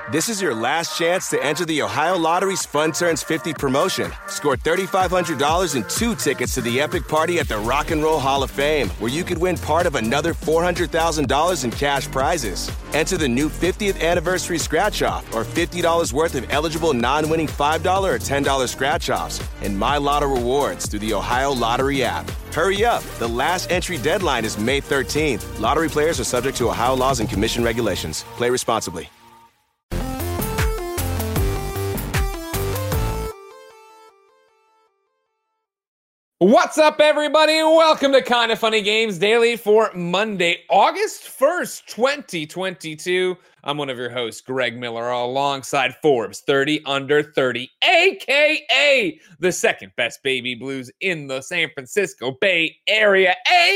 This is your last chance to enter the Ohio Lottery's Fun Turns 50 promotion. Score $3,500 and 2 tickets to the epic party at the Rock and Roll Hall of Fame, where you could win part of another $400,000 in cash prizes. Enter the new 50th anniversary scratch-off or $50 worth of eligible non-winning $5 or $10 scratch-offs and My Lotto rewards through the Ohio Lottery app. Hurry up. The last entry deadline is May 13th. Lottery players are subject to Ohio laws and commission regulations. Play responsibly. What's up, everybody? Welcome to Kind of Funny Games Daily for Monday, August 1st, 2022. I'm one of your hosts, Greg Miller, alongside Forbes 30 Under 30, a.k.a. the second best baby blues in the San Francisco Bay Area,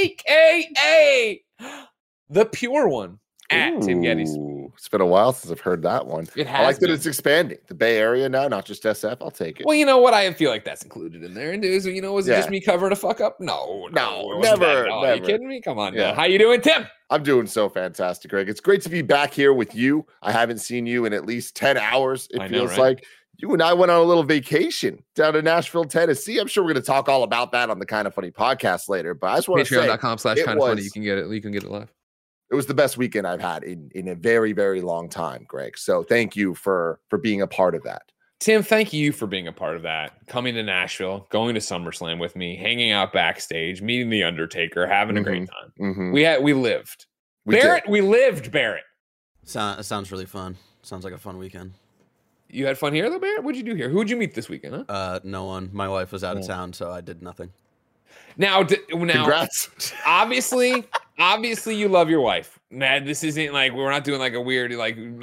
a.k.a. the pure one, at Tim Geddes. It's been a while since I've heard that one. It has I like that been. it's expanding. The Bay Area now, not just SF. I'll take it. Well, you know what? I feel like that's included in there. And is it just me covering a fuck up? No, No, it wasn't never, that. No, are you never. kidding me? Come on, Yeah. now. How you doing, Tim? I'm doing so fantastic, Greg. It's great to be back here with you. I haven't seen you in at least 10 hours, it I know, feels right? like. You and I went on a little vacation down to Nashville, Tennessee. I'm sure we're going to talk all about that on the Kind of Funny podcast later. But I just want to say, Patreon.com/kindoffunny. You can get it. You can get it live. it was the best weekend I've had in a very, very long time, Greg. So thank you for being a part of that. Tim, thank you for being a part of that. Coming to Nashville, going to SummerSlam with me, hanging out backstage, meeting the Undertaker, having a great time. Mhm. We lived. We Barrett, did. we lived, Barrett. Sounds really fun. Sounds like a fun weekend. You had fun here, though, Barrett? What'd you do here? Who'd you meet this weekend, huh? No one. My wife was out of town, so I did nothing. Now, Congrats. obviously, you love your wife. Man, this isn't like we're not doing like a weird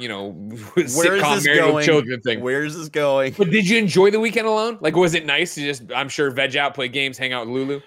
sitcom Married with Children thing. Where is this going? But did you enjoy the weekend alone? Like, was it nice to just, I'm sure, veg out, play games, hang out with Lulu?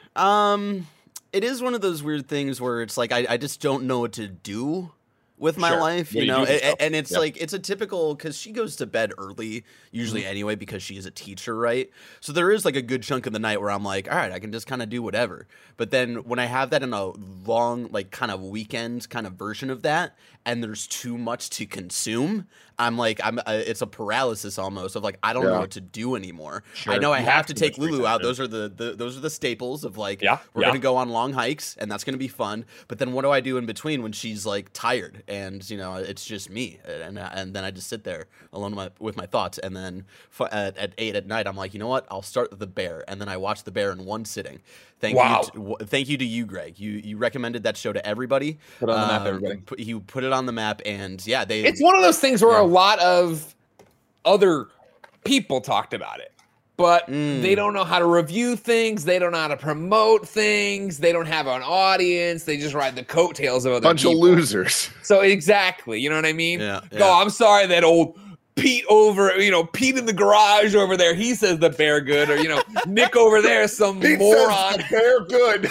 It is one of those weird things where it's like I just don't know what to do with my Sure. life, What you do you know, do with yourself? and it's Yeah. like it's a typical because she goes to bed early usually anyway because she is a teacher, right? So there is like a good chunk of the night where I'm like, all right, I can just kind of do whatever. But then when I have that in a long, like kind of weekend kind of version of that, and there's too much to consume, I'm like, it's a paralysis almost of like I don't know what to do anymore. Sure. I know I You have to take much Lulu out. research. Those are the staples of like Yeah, we're yeah. gonna go on long hikes and that's gonna be fun. But then what do I do in between when she's like tired and you know it's just me and then I just sit there alone with my thoughts and then at 8 at night I'm like, you know what, I'll start The Bear, and then I watch The Bear in one sitting. Thank you to you, Greg. You recommended that show to everybody. Put it on the map, everybody. You put it on the map, and yeah, It's one of those things where a lot of other people talked about it, but they don't know how to review things. They don't know how to promote things. They don't have an audience. They just ride the coattails of other Bunch people. of losers. So exactly, you know what I mean? Yeah, Oh, yeah. I'm sorry that old Pete Pete in the garage over there, he says the Bear good, or Nick over there, some Pete moron. says the Bear good.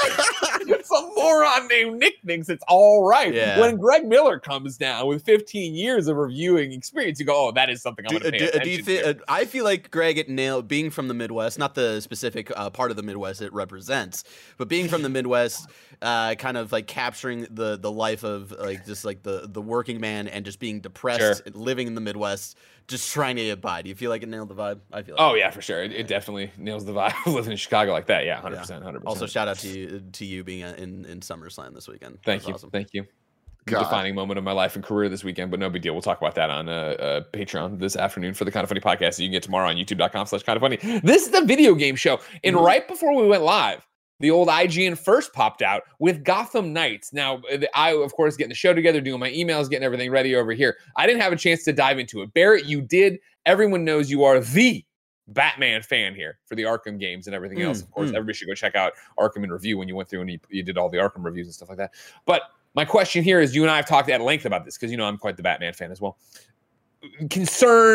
Some moron named Nick thinks it's all right. Yeah. When Greg Miller comes down with 15 years of reviewing experience, you go, oh, that is something I'm going to pay attention to. I feel like Greg it nailed being from the Midwest, not the specific part of the Midwest it represents, but being from the Midwest, kind of like capturing the life of like just like the working man and just being depressed, living in the Midwest, just trying to get by. Do you feel like it nailed the vibe? I feel like Oh, yeah, for sure. It definitely nails the vibe of living in Chicago like that. Yeah, 100%. 100%. Also, shout out to you being in SummerSlam this weekend. Thank That's you. awesome. Thank you. God. Defining moment of my life and career this weekend, but no big deal. We'll talk about that on Patreon this afternoon for the Kind of Funny podcast that you can get tomorrow on youtube.com/kindoffunny. This is the video game show. And right before we went live, the old IGN first popped out with Gotham Knights. Now, I, of course, getting the show together, doing my emails, getting everything ready over here. I didn't have a chance to dive into it. Barrett, you did. Everyone knows you are the Batman fan here for the Arkham games and everything else. Of course, everybody should go check out Arkham in Review when you went through and you did all the Arkham reviews and stuff like that. But my question here is, you and I have talked at length about this because, I'm quite the Batman fan as well. Concern,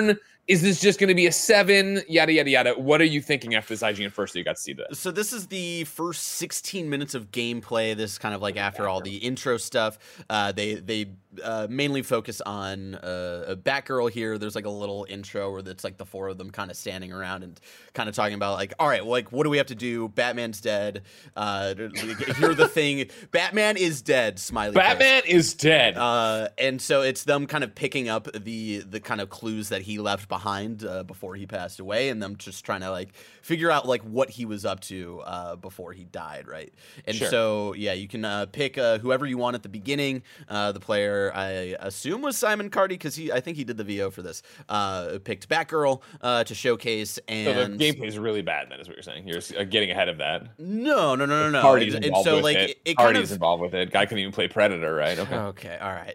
Is this just going to be a 7? Yada, yada, yada. What are you thinking after this IGN first that you got to see that? So this is the first 16 minutes of gameplay. This is kind of like after all the intro stuff. They mainly focus on a Batgirl here. There's like a little intro where it's like the four of them kind of standing around and kind of talking about like, all right, well, like what do we have to do? Batman's dead. Hear the thing. Batman is dead. Smiley. Batman is dead. And so it's them kind of picking up the kind of clues that he left behind before he passed away, and them just trying to like figure out like what he was up to before he died, right? And so yeah, you can pick whoever you want at the beginning. The player I assume was Simon Cardy because I think he did the VO for this. Picked Batgirl to showcase, and so the gameplay is really bad. Then is what you're saying. You're getting ahead of that. No. Cardy's And involved so with like it. it kind Cardy's of involved with it. Guy couldn't even play Predator, right? Okay, all right.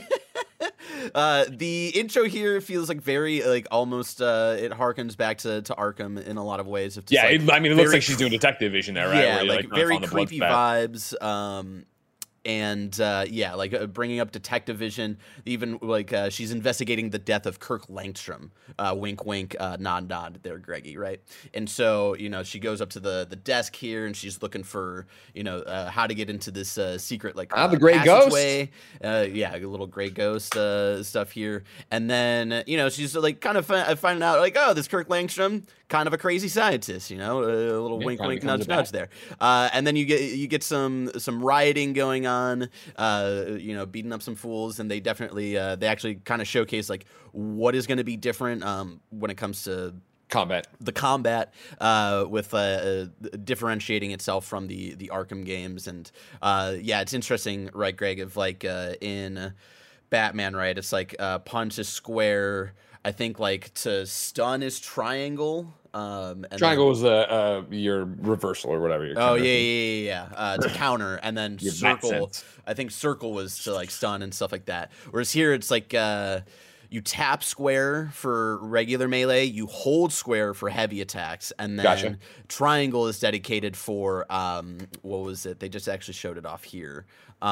The intro here feels like very like almost it harkens back to Arkham in a lot of ways. Yeah, it looks like she's doing detective vision there, right? Yeah, like very creepy vibes. And like bringing up detective vision, even like she's investigating the death of Kirk Langstrom. Wink, wink, nod, nod. There, Greggy, right? And so she goes up to the desk here, and she's looking for how to get into this secret like the gray ghost. Yeah, a little gray ghost stuff here, and then she's like kind of finding out like, oh, this Kirk Langstrom, kind of a crazy scientist, a little wink, wink, nudge, nudge there, and then you get some rioting going on. Beating up some fools, and they definitely they actually kind of showcase like what is going to be different when it comes to combat with differentiating itself from the Arkham games. And it's interesting, right, Greg, of like in Batman, right, it's like punch is square, I think like to stun is triangle. And triangle was your reversal or whatever. To counter, and then circle. I think circle was to like stun and stuff like that. Whereas here it's like you tap square for regular melee, you hold square for heavy attacks, and then triangle is dedicated for what was it? They just actually showed it off here.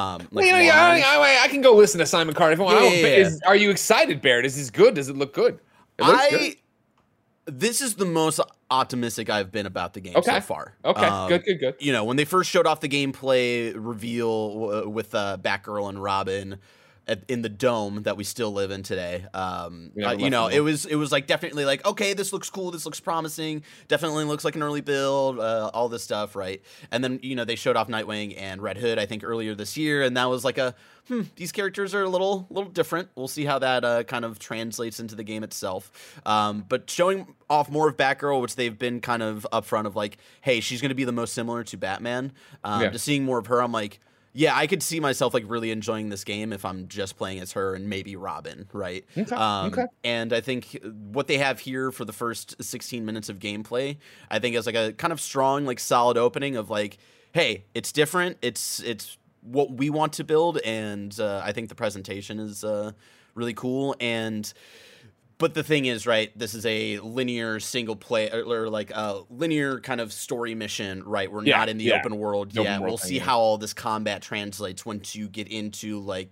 I can go listen to Simon Cardy if I want. Are you excited, Barrett? Is this good? Does it look good? It looks good. This is the most optimistic I've been about the game so far. Okay, good. When they first showed off the gameplay reveal with Batgirl and Robin in the dome that we still live in today, it was like definitely like, okay, this looks cool, this looks promising, definitely looks like an early build, all this stuff, right? And then they showed off Nightwing and Red Hood, I think earlier this year, and that was like these characters are a little different. We'll see how that kind of translates into the game itself. But showing off more of Batgirl, which they've been kind of upfront of like, hey, she's going to be the most similar to Batman. Just seeing more of her, I'm like, yeah, I could see myself like really enjoying this game if I'm just playing as her and maybe Robin, right? Okay. And I think what they have here for the first 16 minutes of gameplay, I think is like a kind of strong, like solid opening of like, hey, it's different. It's what we want to build, and I think the presentation is really cool. But the thing is, right, this is a linear single play or like a linear kind of story mission, right? We're not in the open world yet. We'll see how all this combat translates once you get into like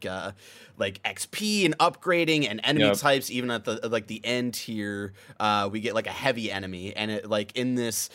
XP and upgrading and enemy types. Even at the end here, we get like a heavy enemy, and it like in this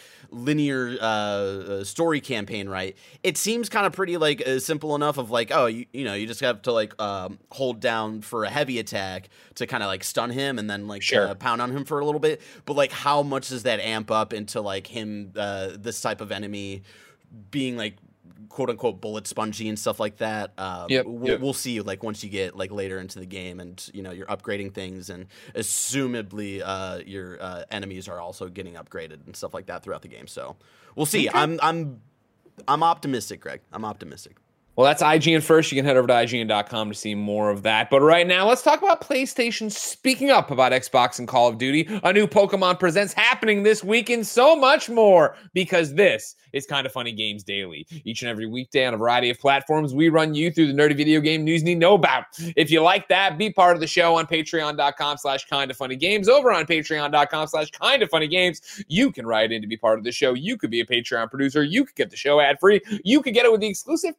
linear story campaign, right? It seems kind of pretty like simple enough of like, oh, you just have to like hold down for a heavy attack to kind of like stun him and then like pound on him for a little bit. But like, how much does that amp up into like him, this type of enemy being like quote unquote bullet spongy and stuff like that? We'll see like once you get like later into the game and you're upgrading things, and assumably your enemies are also getting upgraded and stuff like that throughout the game. So we'll see. I'm optimistic, Greg. I'm optimistic. Well, that's IGN first. You can head over to IGN.com to see more of that. But right now, let's talk about PlayStation. Speaking up about Xbox and Call of Duty, a new Pokemon Presents happening this week, and so much more, because this is Kind of Funny Games Daily. Each and every weekday on a variety of platforms, we run you through the nerdy video game news you need to know about. If you like that, be part of the show on patreon.com/kindoffunnygames. Over on patreon.com/kindoffunnygames, you can write in to be part of the show. You could be a Patreon producer. You could get the show ad-free. You could get it with the exclusive post show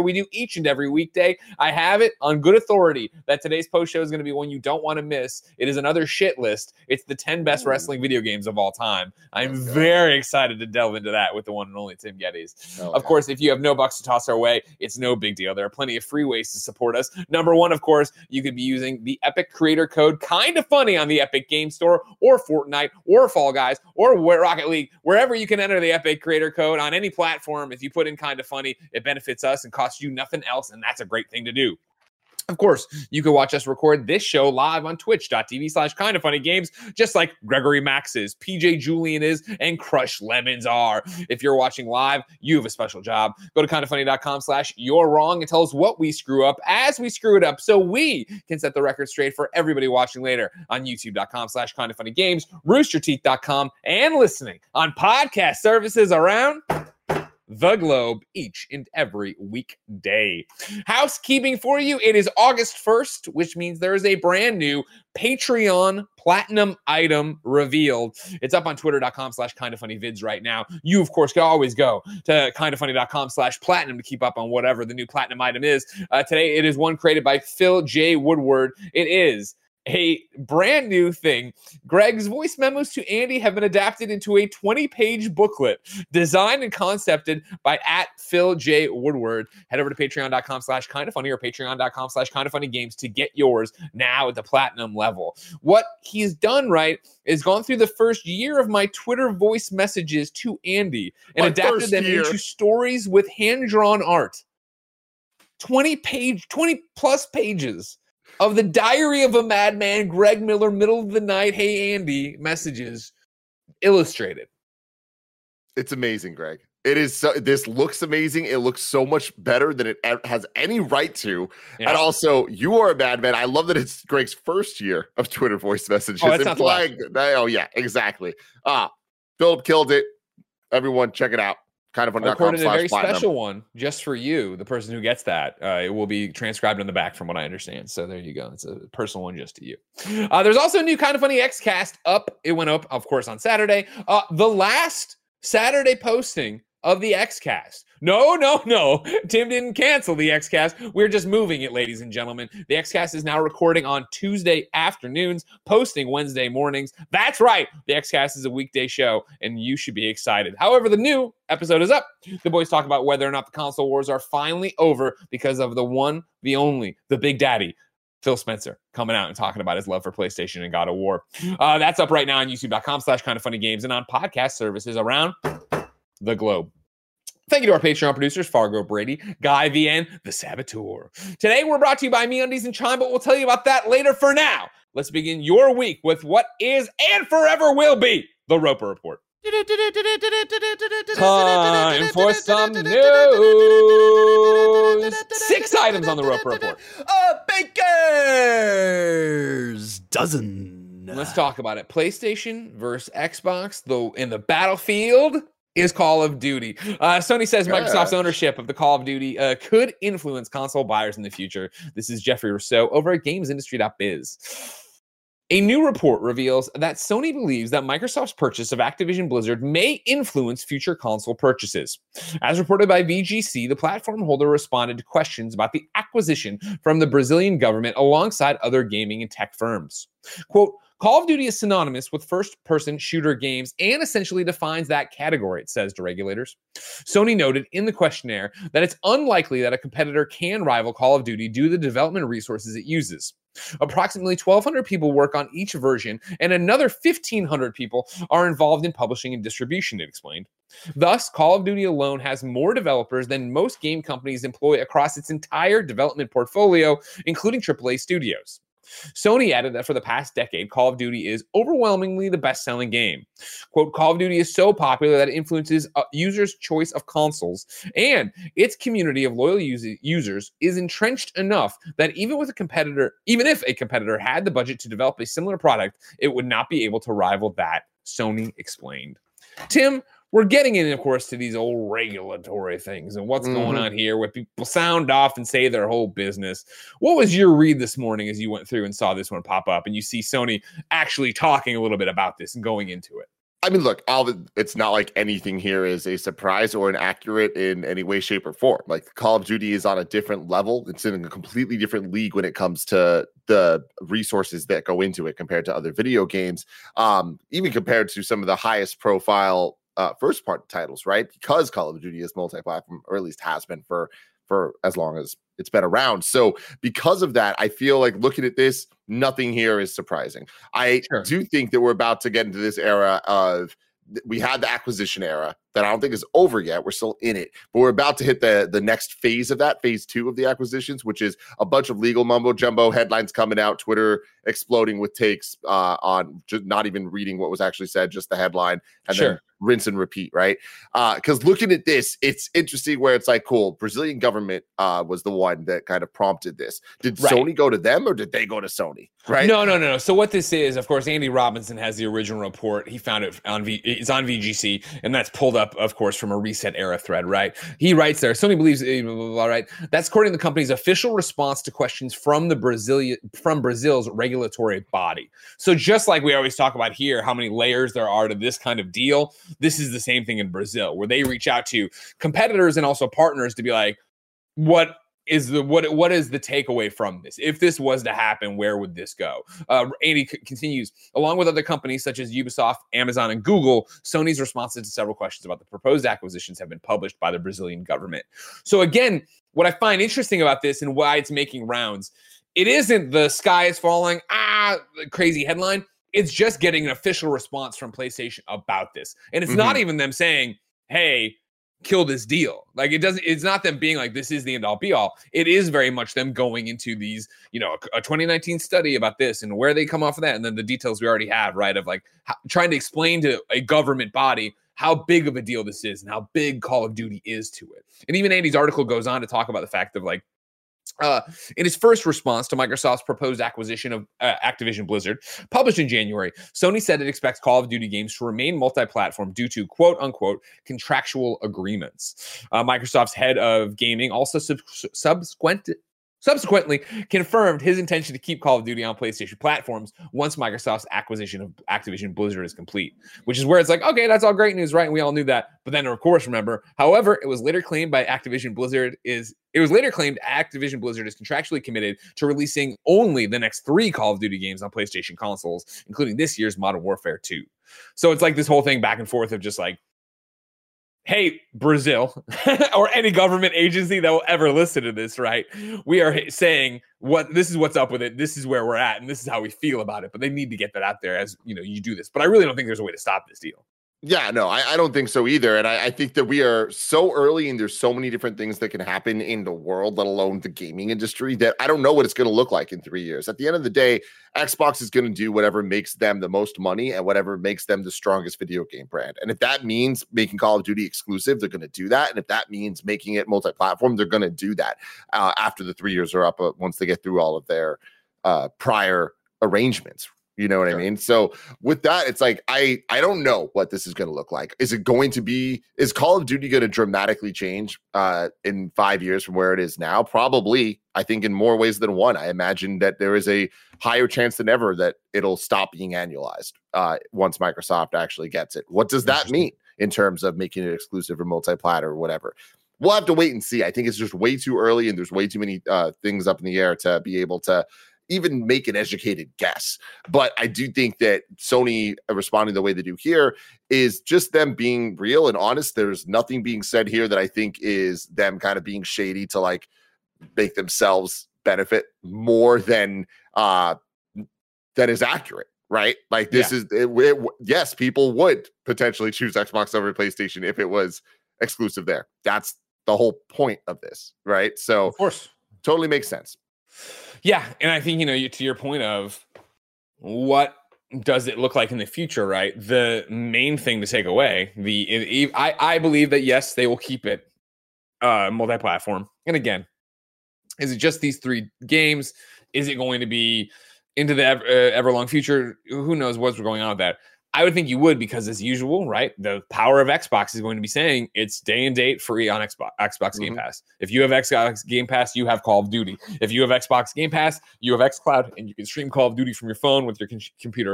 we do each and every weekday. I have it on good authority that today's post show is going to be one you don't want to miss. It is another shit list. It's the 10 best wrestling video games of all time. I'm very excited to delve into that with the one and only Tim Geddes. Of course, if you have no bucks to toss our way, it's no big deal. There are plenty of free ways to support us. Number one, of course, you could be using the Epic creator code Kinda Funny on the Epic Game Store, or Fortnite, or Fall Guys, or Rocket League, wherever you can enter the Epic creator code on any platform. If you put in Kinda Funny, it benefits us and costs you nothing else, and that's a great thing to do. Of course, you can watch us record this show live on twitch.tv/kindafunnygames, just like Gregory Max is, PJ Julian is, and Crush Lemons are. If you're watching live, you have a special job. Go to kindafunny.com/you're-wrong and tell us what we screw up as we screw it up so we can set the record straight for everybody watching later on youtube.com/kindafunnygames, roosterteeth.com, and listening on podcast services around the globe each and every weekday. Housekeeping for you. It is August 1st, which means there is a brand new Patreon Platinum item revealed. It's up on twitter.com/kindafunnyvids right now. You, of course, can always go to kindafunny.com/platinum to keep up on whatever the new Platinum item is. Today, it is one created by Phil J. Woodward. It is a brand new thing. Greg's voice memos to Andy have been adapted into a 20-page booklet designed and concepted by @Phil J. Woodward. Head over to patreon.com/kindafunny or patreon.com/kindafunnygames to get yours now at the platinum level. What he's done right is gone through the first year of my Twitter voice messages to Andy and adapted them into stories with hand-drawn art. 20 plus pages of the Diary of a Madman, Greg Miller, middle of the night, hey Andy messages, illustrated. It's amazing, Greg. It is. This looks amazing. It looks so much better than it has any right to. Yeah. And also, you are a madman. I love that it's Greg's first year of Twitter voice messages. Oh, that's not the last. Oh yeah, exactly. Philip killed it. Everyone, check it out. Recorded a very special one just for you, the person who gets that. It will be transcribed in the back from what I understand. So there you go. It's a personal one just to you. There's also a new Kinda Funny Xcast up. It went up, of course, on Saturday. The last Saturday posting of the Xcast. No. Tim didn't cancel the Xcast. We're just moving it, ladies and gentlemen. The Xcast is now recording on Tuesday afternoons, posting Wednesday mornings. That's right. The Xcast is a weekday show, and you should be excited. However, the new episode is up. The boys talk about whether or not the console wars are finally over because of the one, the only, the Big Daddy, Phil Spencer, coming out and talking about his love for PlayStation and God of War. That's up right now on youtube.com/kindafunnygames and on podcast services around the globe. Thank you to our Patreon producers, Fargo Brady, Guy VN, The Saboteur. Today, we're brought to you by MeUndies and Chime, but we'll tell you about that later. For now, let's begin your week with what is and forever will be the Roper Report. Time for some news. 6 items on the Roper Report. A baker's dozen. Let's talk about it. PlayStation versus Xbox, though, in the battlefield is Call of Duty. Sony says Microsoft's ownership of the Call of Duty could influence console buyers in the future. This is Jeffrey Rousseau over at GamesIndustry.biz. A new report reveals that Sony believes that Microsoft's purchase of Activision Blizzard may influence future console purchases. As reported by VGC, the platform holder responded to questions about the acquisition from the Brazilian government alongside other gaming and tech firms. Quote, Call of Duty is synonymous with first-person shooter games and essentially defines that category, it says to regulators. Sony noted in the questionnaire that it's unlikely that a competitor can rival Call of Duty due to the development resources it uses. Approximately 1,200 people work on each version, and another 1,500 people are involved in publishing and distribution, it explained. Thus, Call of Duty alone has more developers than most game companies employ across its entire development portfolio, including AAA studios. Sony added that for the past decade, Call of Duty is overwhelmingly the best-selling game. Quote, Call of Duty is so popular that it influences users' choice of consoles, and its community of loyal users is entrenched enough that even if a competitor had the budget to develop a similar product, it would not be able to rival that, Sony explained. Tim, we're getting in, of course, to these old regulatory things and what's going on here where people sound off and say their whole business. What was your read this morning as you went through and saw this one pop up and you see Sony actually talking a little bit about this and going into it? I mean, look, it's not like anything here is a surprise or inaccurate in any way, shape, or form. Like Call of Duty is on a different level. It's in a completely different league when it comes to the resources that go into it compared to other video games, even compared to some of the highest profile first party titles, right? Because Call of Duty is multi-platform, or at least has been for as long as it's been around. So because of that, I feel like looking at this, nothing here is surprising. I do think that we're about to get into this era of, we had the acquisition era that I don't think is over yet. We're still in it, but we're about to hit the next phase of that, phase 2 of the acquisitions, which is a bunch of legal mumbo jumbo, headlines coming out, Twitter exploding with takes on just not even reading what was actually said, just the headline, and then rinse and repeat, right? Because looking at this, it's interesting where it's like, cool, Brazilian government was the one that kind of prompted this. Did Sony go to them, or did they go to Sony? Right? No. So what this is, of course, Andy Robinson has the original report. He found it it's on VGC, and that's pulled up, of course, from a Reset Era thread, right? He writes there, Sony believes, blah, blah, blah, right? That's according to the company's official response to questions from Brazil's regulatory body. So just like we always talk about here, how many layers there are to this kind of deal, this is the same thing in Brazil, where they reach out to competitors and also partners to be like, what is the takeaway from this? If this was to happen, where would this go? Andy continues, along with other companies such as Ubisoft, Amazon, and Google, Sony's responses to several questions about the proposed acquisitions have been published by the Brazilian government. So again, what I find interesting about this and why it's making rounds, it isn't the sky is falling, crazy headline. It's just getting an official response from PlayStation about this. And it's not even them saying, hey, kill this deal. Like it's not them being like, this is the end all be all. It is very much them going into these, a 2019 study about this and where they come off of that. And then the details we already have, right? Of like trying to explain to a government body how big of a deal this is and how big Call of Duty is to it. And even Andy's article goes on to talk about the fact of like, in his first response to Microsoft's proposed acquisition of Activision Blizzard, published in January, Sony said it expects Call of Duty games to remain multi-platform due to quote-unquote contractual agreements. Microsoft's head of gaming also subsequently confirmed his intention to keep Call of Duty on PlayStation platforms once Microsoft's acquisition of Activision Blizzard is complete, which is where it's like, okay, that's all great news, right? And we all knew that. But then, of course, remember, however, it was later claimed Activision Blizzard is contractually committed to releasing only the next 3 Call of Duty games on PlayStation consoles, including this year's Modern Warfare 2. So it's like this whole thing back and forth of just like, hey, Brazil, or any government agency that will ever listen to this, right? We are saying this is what's up with it. This is where we're at, and this is how we feel about it. But they need to get that out there as you do this. But I really don't think there's a way to stop this deal. Yeah, no, I don't think so either. And I think that we are so early and there's so many different things that can happen in the world, let alone the gaming industry, that I don't know what it's going to look like in 3 years. At the end of the day, Xbox is going to do whatever makes them the most money and whatever makes them the strongest video game brand. And if that means making Call of Duty exclusive, they're going to do that. And if that means making it multi-platform, they're going to do that after the 3 years are up, once they get through all of their prior arrangements. You know what I mean? So with that, it's like, I don't know what this is going to look like. Is Call of Duty going to dramatically change in 5 years from where it is now? Probably. I think in more ways than one. I imagine that there is a higher chance than ever that it'll stop being annualized once Microsoft actually gets it. What does that mean in terms of making it exclusive or multi-plat or whatever? We'll have to wait and see. I think it's just way too early and there's way too many things up in the air to be able to even make an educated guess. But I do think that Sony responding the way they do here is just them being real and honest. There's nothing being said here that I think is them kind of being shady to like make themselves benefit more than is accurate, right? Like this is, yes, people would potentially choose Xbox over PlayStation if it was exclusive there. That's the whole point of this, right? So of course, totally makes sense. Yeah, and I think, to your point of what does it look like in the future, right? The main thing to take away, I believe that, yes, they will keep it multi-platform. And again, is it just these 3 games? Is it going to be into the ever long future? Who knows what's going on with that? I would think you would, because as usual, right? The power of Xbox is going to be saying it's day and date free on Xbox Game Pass. If you have Xbox Game Pass, you have Call of Duty. If you have Xbox Game Pass, you have xCloud, and you can stream Call of Duty from your phone with your computer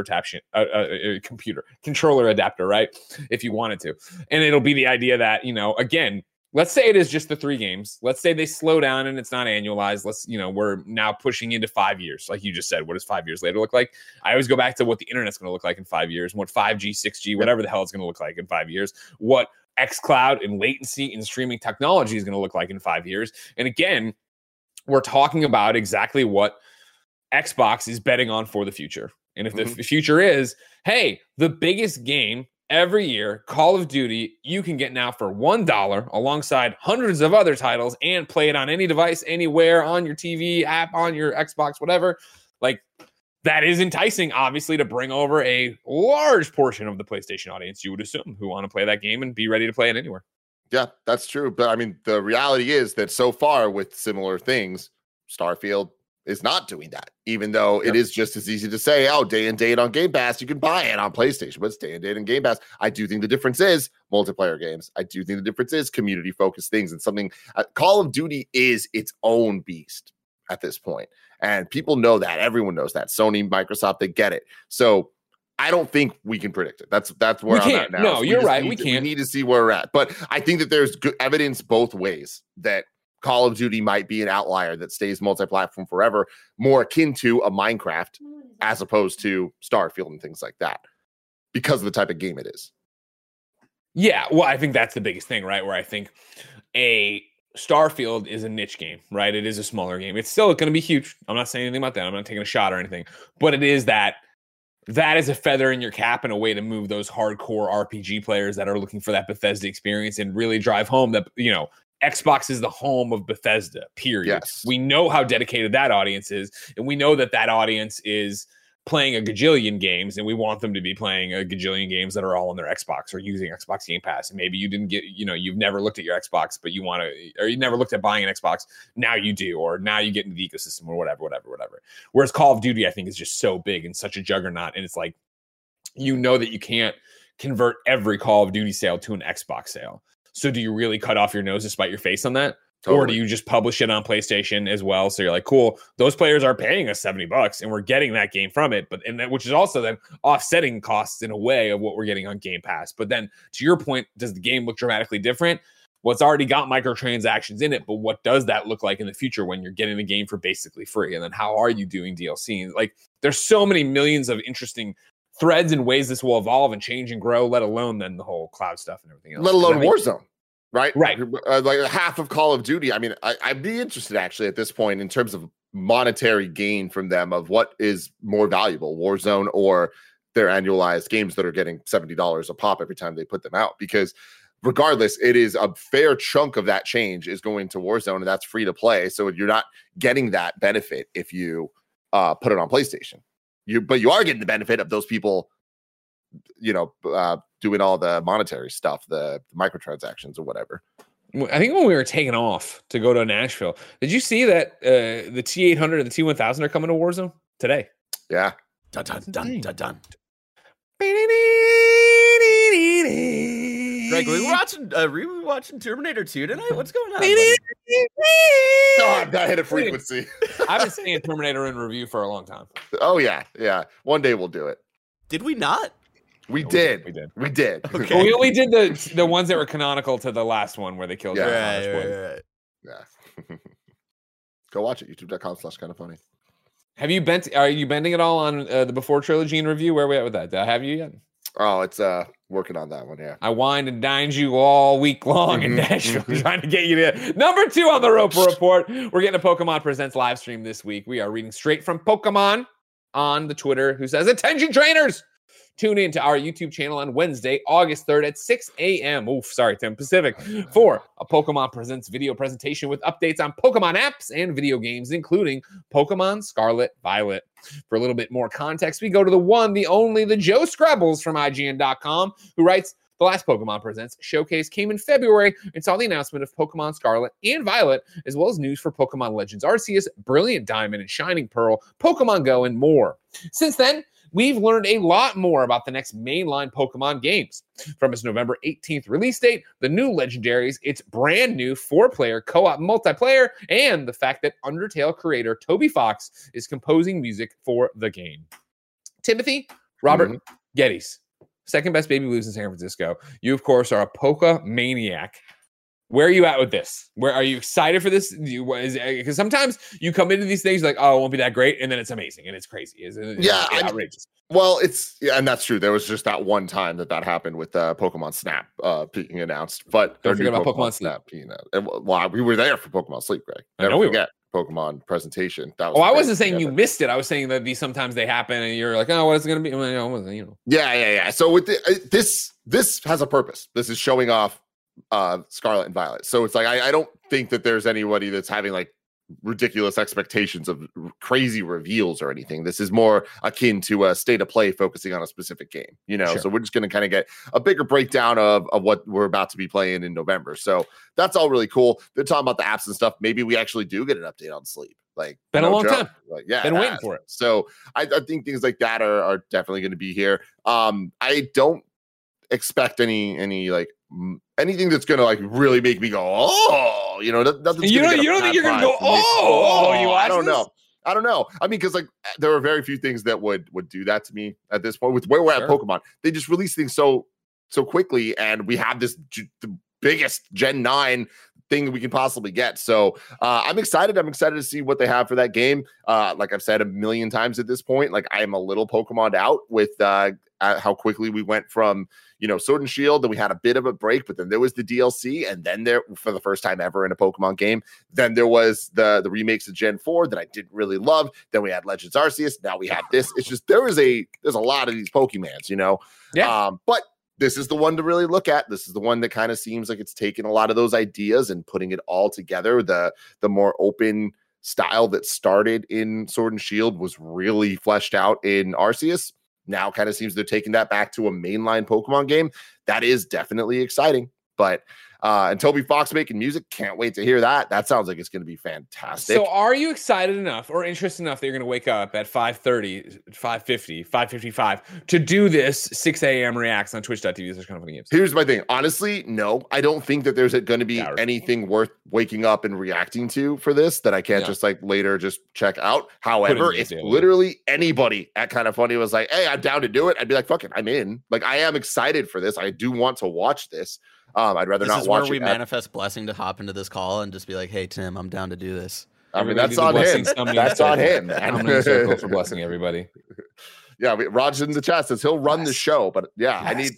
controller adapter, right? If you wanted to. And it'll be the idea that, again, let's say it is just the 3 games. Let's say they slow down and it's not annualized. We're now pushing into 5 years. Like you just said, what does 5 years later look like? I always go back to what the internet's going to look like in 5 years, what 5G, 6G, whatever the hell it's going to look like in 5 years, what xCloud and latency and streaming technology is going to look like in 5 years. And again, we're talking about exactly what Xbox is betting on for the future. And if the future is, hey, the biggest game every year, Call of Duty, you can get now for $1 alongside hundreds of other titles and play it on any device, anywhere, on your TV app, on your Xbox, whatever. Like, that is enticing, obviously, to bring over a large portion of the PlayStation audience, you would assume, who want to play that game and be ready to play it anywhere. Yeah, that's true. But I mean, the reality is that so far with similar things, Starfield is not doing that, even though it is just as easy to say, oh, day and date on Game Pass, you can buy it on PlayStation, but it's day and date on Game Pass. I do think the difference is multiplayer games. I do think the difference is community-focused things, and something Call of Duty is its own beast at this point. And people know that. Everyone knows that. Sony, Microsoft, they get it. So I don't think we can predict it. That's where I'm at now. No, so you're right. We can't. We need to see where we're at. But I think that there's good evidence both ways that Call of Duty might be an outlier that stays multi-platform forever, more akin to a Minecraft as opposed to Starfield and things like that, because of the type of game it is. Yeah, well, I think that's the biggest thing, right? Where I think a Starfield is a niche game, right? It is a smaller game. It's still going to be huge. I'm not saying anything about that. I'm not taking a shot or anything, but it is that is a feather in your cap and a way to move those hardcore RPG players that are looking for that Bethesda experience and really drive home that, Xbox is the home of Bethesda, period. Yes. We know how dedicated that audience is, and we know that audience is playing a gajillion games, and we want them to be playing a gajillion games that are all on their Xbox or using Xbox Game Pass. And maybe you didn't get, you've never looked at your Xbox, but you want to, or you never looked at buying an Xbox. Now you do, or now you get into the ecosystem or whatever. Whereas Call of Duty, I think, is just so big and such a juggernaut. And it's like, that you can't convert every Call of Duty sale to an Xbox sale. So do you really cut off your nose to spite your face on that? Totally. Or do you just publish it on PlayStation as well? So you're like, cool, those players are paying us $70 and we're getting that game from it. But which is also then offsetting costs in a way of what we're getting on Game Pass. But then to your point, does the game look dramatically different? Well, it's already got microtransactions in it, but what does that look like in the future when you're getting the game for basically free? And then how are you doing DLC? Like, there's so many millions of interesting threads and ways this will evolve and change and grow, let alone then the whole cloud stuff and everything else. Let alone Warzone, right? Right. Like half of Call of Duty. I mean, I'd be interested actually at this point in terms of monetary gain from them of what is more valuable, Warzone or their annualized games that are getting $70 a pop every time they put them out. Because regardless, it is a fair chunk of that change is going to Warzone, and that's free to play. So you're not getting that benefit if you put it on PlayStation. But you are getting the benefit of those people, doing all the monetary stuff, the microtransactions or whatever. I think when we were taking off to go to Nashville, did you see that the T800 and the T1000 are coming to Warzone today? Yeah. Dun, dun, dun, dun, dun. Greg, were we watching Terminator 2 tonight? What's going on? God, that hit a frequency. I've been saying Terminator in review for a long time. Oh, yeah. One day we'll do it. Did we not? We did. Okay. We only did the ones that were canonical to the last one where they killed. Right. Yeah. Go watch it. YouTube.com/kindafunny. Have you are you bending it all on the Before Trilogy in review? Where are we at with that? Have you yet? Oh, it's working on that one, yeah. I wined and dined you all week long in Nashville trying to get you to number 2 on the Roper Report. We're getting a Pokemon Presents live stream this week. We are reading straight from Pokemon on the Twitter, who says, "Attention trainers! Tune in to our YouTube channel on Wednesday, August 3rd at 6 a.m. 10 Pacific for a Pokemon Presents video presentation with updates on Pokemon apps and video games, including Pokemon Scarlet Violet." For a little bit more context, we go to the one, the only, the Joe Scrabbles from IGN.com, who writes, "The last Pokemon Presents showcase came in February and saw the announcement of Pokemon Scarlet and Violet, as well as news for Pokemon Legends Arceus, Brilliant Diamond and Shining Pearl, Pokemon Go, and more. Since then, we've learned a lot more about the next mainline Pokemon games. From its November 18th release date, the new Legendaries, its brand new 4-player co-op multiplayer, and the fact that Undertale creator Toby Fox is composing music for the game. Timothy Robert Geddes, second best baby blues in San Francisco. You, of course, are a Poke maniac. Where are you at with this? Where are you excited for this? Because sometimes you come into these things like, oh, it won't be that great, and then it's amazing and it's crazy. It's outrageous. Well, and that's true. There was just that one time that happened with Pokemon Snap being announced. But don't forget about Pokemon Snap. Well, we were there for Pokemon Sleep, Greg. Never forget Pokemon presentation. That was I wasn't saying you missed it. I was saying that sometimes they happen, and you're like, oh, what is it going to be? Well, Yeah. So with this has a purpose. This is showing off Scarlet and Violet. So it's like I don't think that there's anybody that's having like ridiculous expectations of crazy reveals or anything. This is more akin to a state of play focusing on a specific game, Sure. So we're just going to kind of get a bigger breakdown of what we're about to be playing in November. So that's all really cool. They're talking about the apps and stuff. Maybe we actually do get an update on Sleep. Like, been a long time. Like, yeah, been waiting for it. So I think things like that are definitely going to be here. I don't expect anything that's gonna like really make me go, oh, nothing's you don't think you're gonna go, oh, I don't know. I mean, because like there are very few things that would do that to me at this point. With where we're at Pokemon, they just release things so quickly, and we have the biggest Gen 9 thing we can possibly get. So I'm excited. I'm excited to see what they have for that game. Like I've said a million times at this point, like I am a little Pokemon out with how quickly we went from Sword and Shield, then we had a bit of a break, but then there was the DLC, and then there, for the first time ever in a Pokemon game, then there was the remakes of Gen 4 that I didn't really love. Then we had Legends Arceus. Now we have this. It's just there's a lot of these Pokemans, Yeah. But this is the one to really look at. This is the one that kind of seems like it's taken a lot of those ideas and putting it all together. The more open style that started in Sword and Shield was really fleshed out in Arceus. Now kind of seems they're taking that back to a mainline Pokemon game. That is definitely exciting. But and Toby Fox making music, can't wait to hear that. That sounds like it's going to be fantastic. So are you excited enough or interested enough that you're going to wake up at 5:30, 5:50, 5:55 to do this 6 a.m. reacts on twitch.tv? Kind of funny games. Here's my thing. Honestly, no, I don't think that there's going to be anything worth waking up and reacting to for this that I can't just like later just check out. However, if literally anybody at Kind of Funny was like, hey, I'm down to do it, I'd be like, fuck it, I'm in. Like, I am excited for this. I do want to watch this. I'd rather not watch it. This is where we manifest blessing to hop into this call and just be like, hey, Tim, I'm down to do this. I mean, that's on him. That's on him. I'm in a circle for blessing everybody. Yeah, Raj in the chat says he'll run the show, but yeah, I need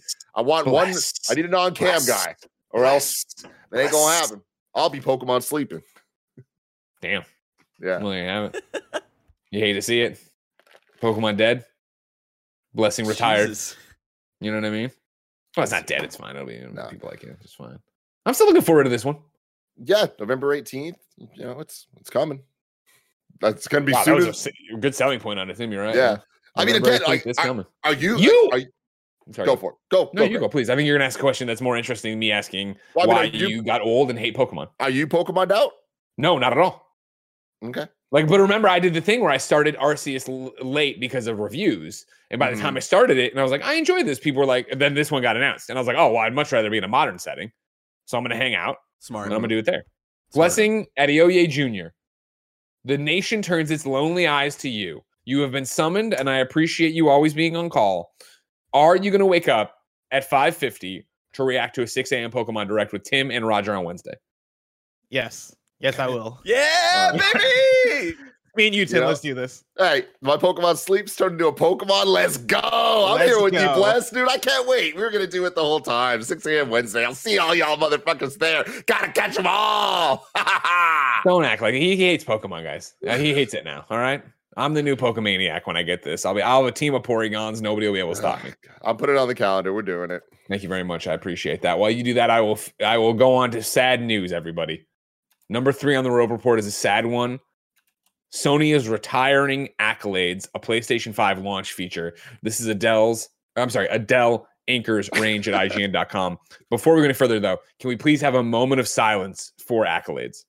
an on-cam guy, or else it ain't gonna happen. I'll be Pokemon sleeping. Damn. Yeah. Well, there you have it. You hate to see it. Pokemon dead. Blessing retired. Jesus. You know what I mean? Well, it's not dead. It's fine. It'll be people like it. It's fine. I'm still looking forward to this one. Yeah, November 18th. It's coming. That's gonna be soon. That was a good selling point on it, Tim. You're right. Yeah. I mean, again, it's coming. Are you? Sorry. Go for it. Go. No, you go, please. I think you're gonna ask a question that's more interesting than me asking why you got old and hate Pokemon. Are you Pokemon out? No, not at all. Okay. But remember, I did the thing where I started Arceus late because of reviews. And by the time I started it, and I was like, I enjoyed this. People were like, then this one got announced. And I was like, oh, well, I'd much rather be in a modern setting. So I'm going to hang out. Smart. And I'm going to do it there. Blessing Adeoye Jr. The nation turns its lonely eyes to you. You have been summoned, and I appreciate you always being on call. Are you going to wake up at 5:50 to react to a 6 a.m. Pokemon Direct with Tim and Roger on Wednesday? Yes. Yes, I will. Yeah, baby! Me and you, Tim, let's do this. Hey, my Pokemon Sleep's turned into a Pokemon. Let's go. I'm here with you, Bless, dude. I can't wait. We were going to do it the whole time. 6 a.m. Wednesday. I'll see all y'all motherfuckers there. Gotta catch them all. Don't act like he hates Pokemon, guys. He hates it now, all right? I'm the new Pokemaniac when I get this. I'll have a team of Porygons. Nobody will be able to stop me. I'll put it on the calendar. We're doing it. Thank you very much. I appreciate that. While you do that, I will go on to sad news, everybody. Number 3 on the Rope Report is a sad one. Sony is retiring Accolades, a PlayStation 5 launch feature. This is Adele anchors range at IGN.com. Before we go any further, though, can we please have a moment of silence for Accolades?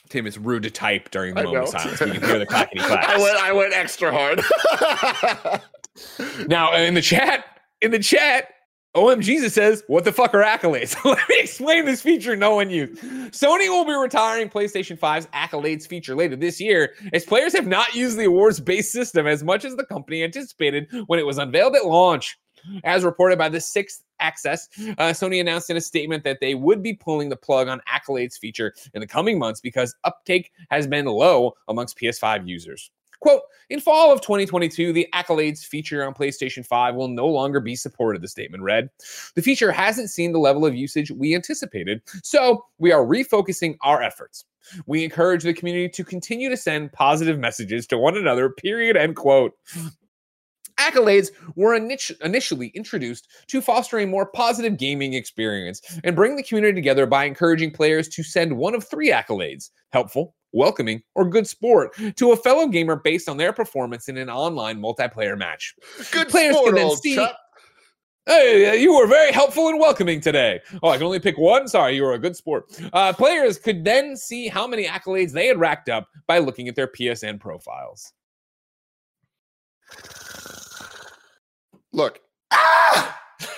Tim, it's rude to type during the moment of silence. We can hear the clackety clacks. I went extra hard. Now, in the chat, OM Jesus says, what the fuck are accolades? Let me explain this feature no one used. Sony will be retiring PlayStation 5's accolades feature later this year, as players have not used the awards-based system as much as the company anticipated when it was unveiled at launch. As reported by the Sixth Access, Sony announced in a statement that they would be pulling the plug on accolades feature in the coming months because uptake has been low amongst PS5 users. Quote, in fall of 2022, the accolades feature on PlayStation 5 will no longer be supported, the statement read. The feature hasn't seen the level of usage we anticipated, so we are refocusing our efforts. We encourage the community to continue to send positive messages to one another, period, end quote. Accolades were initially introduced to foster a more positive gaming experience and bring the community together by encouraging players to send one of three accolades, helpful, welcoming, or good sport, to a fellow gamer based on their performance in an online multiplayer match. Good Players sport, can then old see, chap. hey, you were very helpful and welcoming today. Oh, I can only pick one? Sorry, you were a good sport. Players could then see how many accolades they had racked up by looking at their PSN profiles. Look, I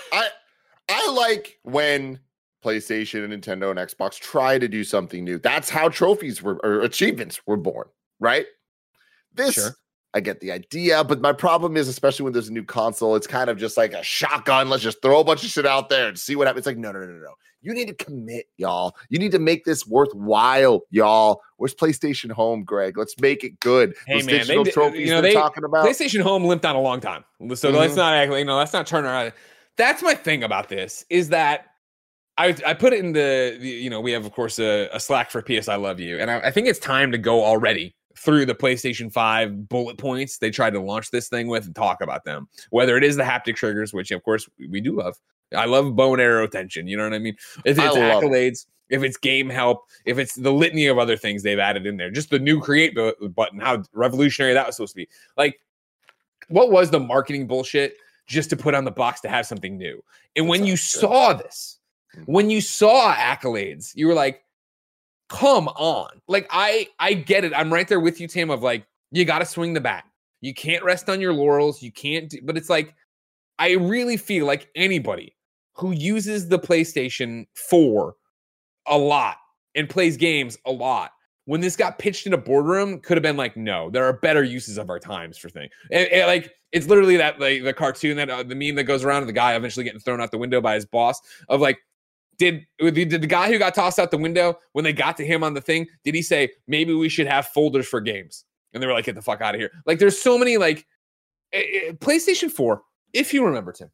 like when PlayStation and Nintendo and Xbox try to do something new. That's how trophies were, or achievements were born, right? This, Sure. I get the idea, but my problem is, especially when there's a new console, it's kind of just like a shotgun. Let's just throw a bunch of shit out there and see what happens. It's like, no. You need to commit, y'all. You need to make this worthwhile, y'all. Where's PlayStation Home, Greg? Let's make it good. Hey, Those man, digital trophies they're talking about. PlayStation Home limped on a long time. So let's not act like, let's not turn around. That's my thing about this, is that I put it in the we have, of course, a Slack for PS I Love You. And I think it's time to go already through the PlayStation 5 bullet points they tried to launch this thing with and talk about them. Whether it is the haptic triggers, which, of course, we do love. I love bow and arrow tension. You know what I mean? If it's accolades, if it's game help, if it's the litany of other things they've added in there, just the new create button, how revolutionary that was supposed to be. Like, what was the marketing bullshit just to put on the box to have something new? And when you saw this, when you saw accolades, you were like, come on. Like, I get it. I'm right there with you, Tim, of like, you got to swing the bat. You can't rest on your laurels. You can't do, but it's like, I really feel like anybody who uses the PlayStation 4 a lot and plays games a lot, when this got pitched in a boardroom, could have been like, no, there are better uses of our times for things. And like, it's literally that, like, the cartoon, that the meme that goes around of the guy eventually getting thrown out the window by his boss, of like, did the guy who got tossed out the window, when they got to him on the thing, did he say, maybe we should have folders for games? And they were like, get the fuck out of here. Like, there's so many, like, PlayStation 4, if you remember, Tim,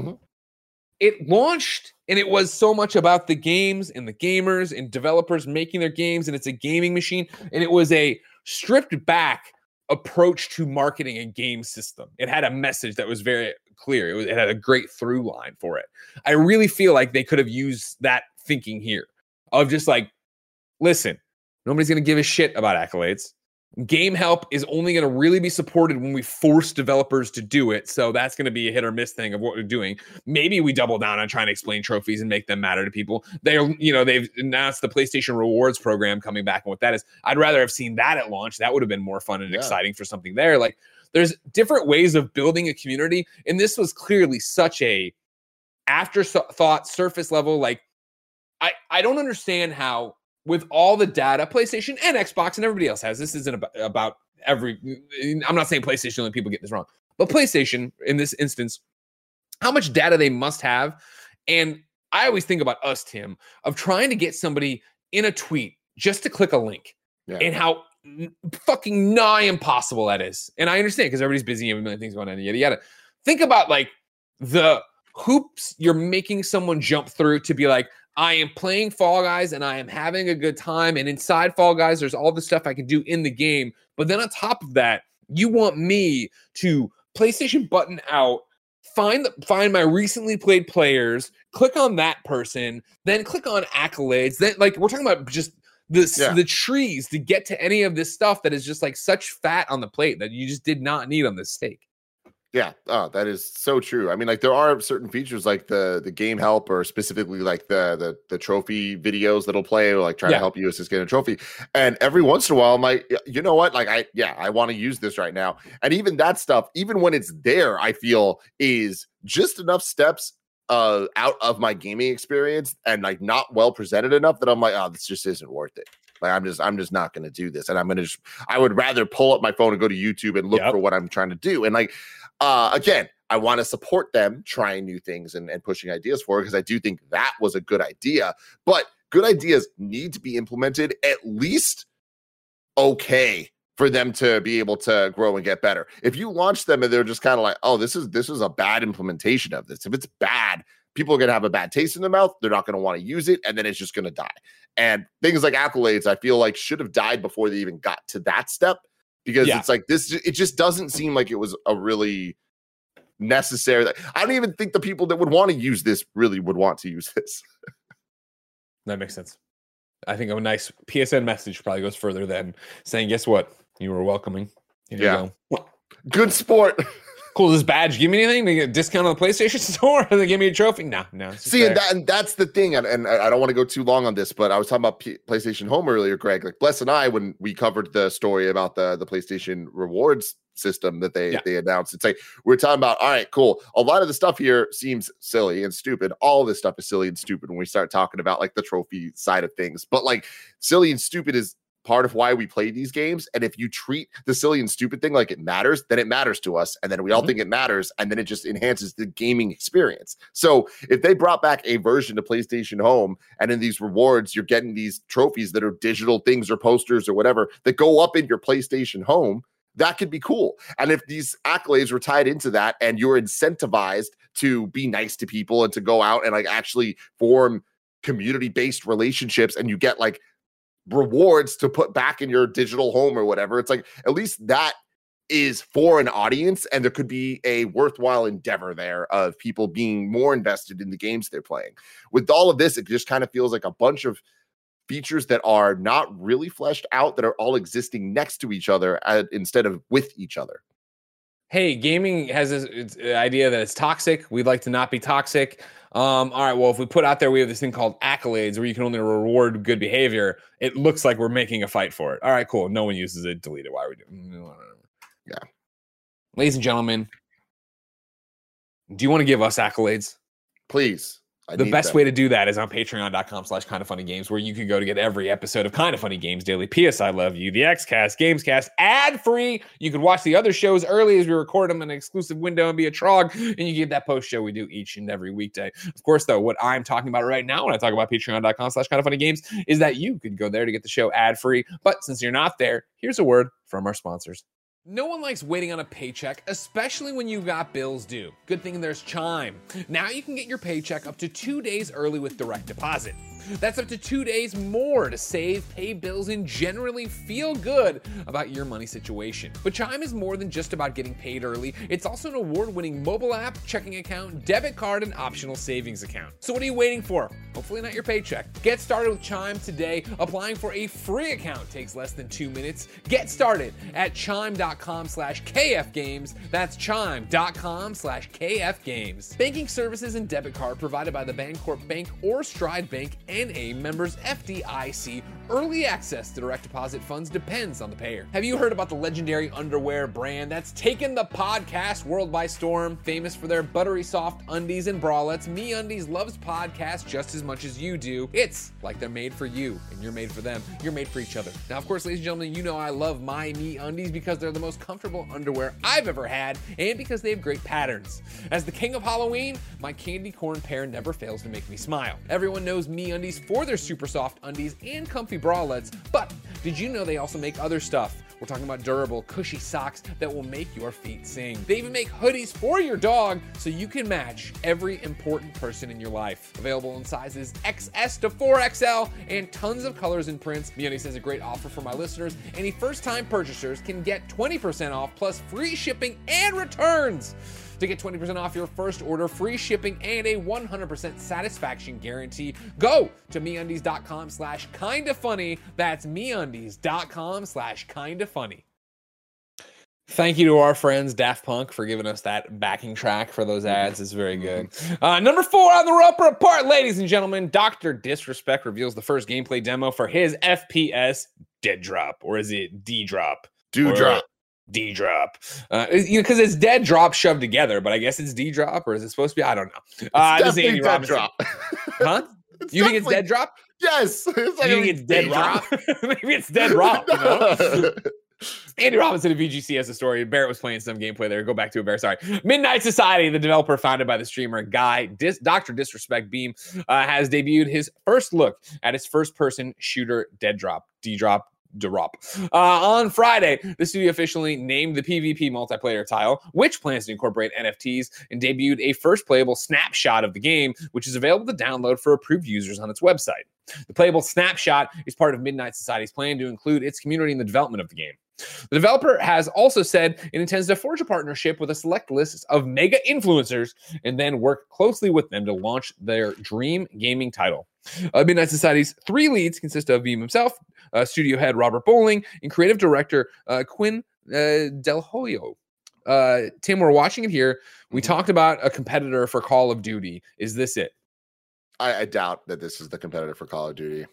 it launched and it was so much about the games and the gamers and developers making their games, and it's a gaming machine, and it was a stripped back approach to marketing a game system. It had a message that was very clear. It had a great through line for it. I really feel like they could have used that thinking here of just like, listen, nobody's going to give a shit about accolades. Game help is only going to really be supported when we force developers to do it. So that's going to be a hit or miss thing of what we're doing. Maybe we double down on trying to explain trophies and make them matter to people. They've announced the PlayStation Rewards program coming back, and what that is. I'd rather have seen that at launch. That would have been more fun and exciting for something there. Like, there's different ways of building a community, and this was clearly such a afterthought, surface level. Like, I don't understand how, with all the data PlayStation and Xbox and everybody else has, this isn't about every, I'm not saying PlayStation, only people get this wrong, but PlayStation in this instance, how much data they must have. And I always think about us, Tim, of trying to get somebody in a tweet just to click a link, and how fucking nigh impossible that is. And I understand, because everybody's busy and a million things going on, yada, yada. Think about like the hoops you're making someone jump through to be like, I am playing Fall Guys and I am having a good time. And inside Fall Guys, there's all the stuff I can do in the game. But then on top of that, you want me to PlayStation button out, find my recently played players, click on that person, then click on accolades. Then, like, we're talking about just the trees to get to any of this stuff that is just like such fat on the plate that you just did not need on this steak. Yeah, that is so true. I mean, like there are certain features like the game help, or specifically like the trophy videos that'll play, or like trying to help you assist get a trophy. And every once in a while, I'm like, you know what? Like I want to use this right now. And even that stuff, even when it's there, I feel is just enough steps out of my gaming experience and like not well presented enough that I'm like, oh, this just isn't worth it. Like I'm just not going to do this. And I would rather pull up my phone and go to YouTube and look for what I'm trying to do. And like, again, I want to support them trying new things and pushing ideas forward, because I do think that was a good idea. But good ideas need to be implemented at least okay for them to be able to grow and get better. If you launch them and they're just kind of like, oh, this is a bad implementation of this. If it's bad, people are going to have a bad taste in their mouth. They're not going to want to use it, and then it's just going to die. And things like accolades, I feel like should have died before they even got to that step. Because it's like this, it just doesn't seem like it was a really necessary. I don't even think the people that would want to use this really would want to use this. That makes sense. I think a nice PSN message probably goes further than saying, guess what? You were welcoming. Here you go. Good sport. Cool. Does this badge give me anything? They get a discount on the PlayStation Store? Or they give me a trophy? No. See, and that's the thing. And I don't want to go too long on this, but I was talking about PlayStation Home earlier, Greg. Like Bless and I, when we covered the story about the PlayStation rewards system that they announced, it's like we're talking about, all right, cool. A lot of the stuff here seems silly and stupid. All this stuff is silly and stupid when we start talking about like the trophy side of things. But like silly and stupid is part of why we play these games. And if you treat the silly and stupid thing like it matters, then it matters to us. And then we all think it matters. And then it just enhances the gaming experience. So if they brought back a version of PlayStation Home, and in these rewards, you're getting these trophies that are digital things or posters or whatever that go up in your PlayStation Home, that could be cool. And if these accolades were tied into that and you're incentivized to be nice to people and to go out and like actually form community-based relationships, and you get like rewards to put back in your digital home or whatever, it's like at least that is for an audience, and there could be a worthwhile endeavor there of people being more invested in the games they're playing. With all of this, it just kind of feels like a bunch of features that are not really fleshed out, that are all existing next to each other instead of with each other. Hey, gaming has this idea that it's toxic. We'd like to not be toxic. All right, well, if we put out there, we have this thing called accolades where you can only reward good behavior. It looks like we're making a fight for it. All right, cool. No one uses it. Delete it. Why are we doing? Yeah. Ladies and gentlemen, do you want to give us accolades? Please. The best way to do that is on patreon.com/kindoffunnygames, where you can go to get every episode of Kind of Funny Games Daily, PS I Love You, the Xcast, Gamescast, ad-free. You can watch the other shows early as we record them in an exclusive window and be a trog, and you get that post show we do each and every weekday. Of course, though, what I'm talking about right now when I talk about patreon.com/kindoffunnygames is that you could go there to get the show ad-free. But since you're not there, here's a word from our sponsors. No one likes waiting on a paycheck, especially when you've got bills due. Good thing there's Chime. Now you can get your paycheck up to 2 days early with direct deposit. That's up to 2 days more to save, pay bills, and generally feel good about your money situation. But Chime is more than just about getting paid early. It's also an award-winning mobile app, checking account, debit card, and optional savings account. So what are you waiting for? Hopefully not your paycheck. Get started with Chime today. Applying for a free account takes less than 2 minutes. Get started at chime.com/KFgames. That's chime.com/KFgames. Banking services and debit card provided by the Bancorp Bank or Stride Bank NA, members FDIC. Early access to direct deposit funds depends on the payer. Have you heard about the legendary underwear brand that's taken the podcast world by storm? Famous for their buttery soft undies and bralettes, MeUndies loves podcasts just as much as you do. It's like they're made for you, and you're made for them. You're made for each other. Now, of course, ladies and gentlemen, you know I love my MeUndies because they're the most comfortable underwear I've ever had, and because they have great patterns. As the king of Halloween, my candy corn pair never fails to make me smile. Everyone knows MeUndies for their super soft undies and comfy bralettes, but did you know they also make other stuff? We're talking about durable, cushy socks that will make your feet sing. They even make hoodies for your dog so you can match every important person in your life. Available in sizes XS to 4XL and tons of colors and prints. MeUndies has a great offer for my listeners. Any first-time purchasers can get 20% off plus free shipping and returns. To get 20% off your first order, free shipping, and a 100% satisfaction guarantee, go to MeUndies.com/kindafunny. That's MeUndies.com/kindafunny. Thank you to our friends Daft Punk for giving us that backing track for those ads. It's very good. Number 4 on the Roper Report, ladies and gentlemen, Dr. Disrespect reveals the first gameplay demo for his FPS Dead Drop, or is it D Drop? Drop. D Drop. Because it's Dead Drop shoved together, but I guess it's D Drop, or is it supposed to be? I don't know. It's definitely Dead Robinson. Drop. Huh? You think it's Dead Drop? Yes. It's like you think it's Dead Drop? Maybe it's Dead Drop, you know? Andy Robinson of VGC has a story. Barrett was playing some gameplay there. Go back to it, Barrett. Sorry. Midnight Society, the developer founded by the streamer Guy, Dr. Disrespect Beam, has debuted his first look at his first-person shooter Dead Drop, D-Drop, Drop. On Friday, the studio officially named the PvP multiplayer title, which plans to incorporate NFTs, and debuted a first playable snapshot of the game, which is available to download for approved users on its website. The playable snapshot is part of Midnight Society's plan to include its community in the development of the game. The developer has also said it intends to forge a partnership with a select list of mega influencers and then work closely with them to launch their dream gaming title. Midnight Society's 3 leads consist of Beam himself, studio head Robert Bowling, and creative director Quinn Del Hoyo. Tim, we're watching it here. We talked about a competitor for Call of Duty. Is this it? I doubt that this is the competitor for Call of Duty.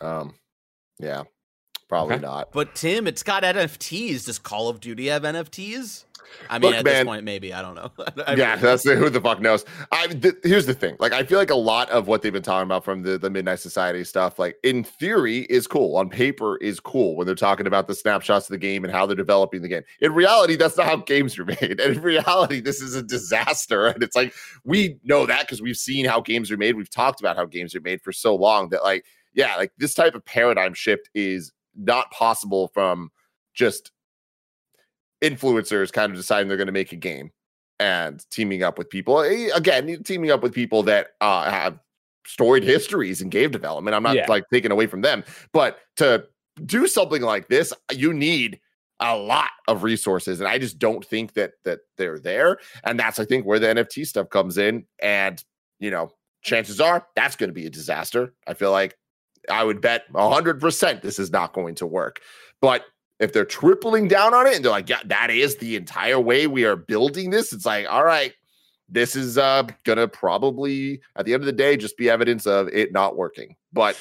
Yeah, probably not. But Tim, it's got NFTs. Does Call of Duty have NFTs? I mean, at this point, maybe. I don't know. Who the fuck knows? Here's the thing. Like, I feel like a lot of what they've been talking about from the Midnight Society stuff, like in theory is cool. On paper is cool when they're talking about the snapshots of the game and how they're developing the game. In reality, that's not how games are made. And in reality, this is a disaster. And it's like, we know that because we've seen how games are made. We've talked about how games are made for so long that like this type of paradigm shift is not possible from just influencers kind of deciding they're going to make a game and teaming up with people. Again, teaming up with people that have storied histories in game development. I'm not like taking away from them, but to do something like this, you need a lot of resources, and I just don't think that they're there. And that's, I think, where the NFT stuff comes in. And chances are that's going to be a disaster. I feel like I would bet 100% this is not going to work. But if they're tripling down on it and they're like, yeah, that is the entire way we are building this, it's like, all right, this is going to probably, at the end of the day, just be evidence of it not working. But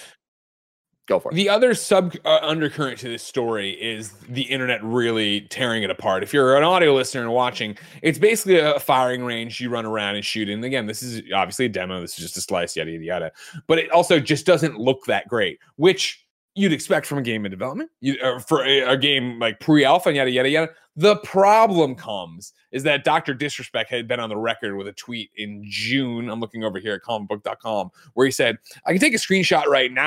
go for it. The other undercurrent to this story is the internet really tearing it apart. If you're an audio listener and watching, it's basically a firing range. You run around and shoot. And again, this is obviously a demo. This is just a slice, yada, yada, yada. But it also just doesn't look that great, which you'd expect from a game in development, for a game like pre-alpha and yada, yada, yada. The problem comes is that Dr. Disrespect had been on the record with a tweet in June. I'm looking over here at comicbook.com where he said, I can take a screenshot right now, ...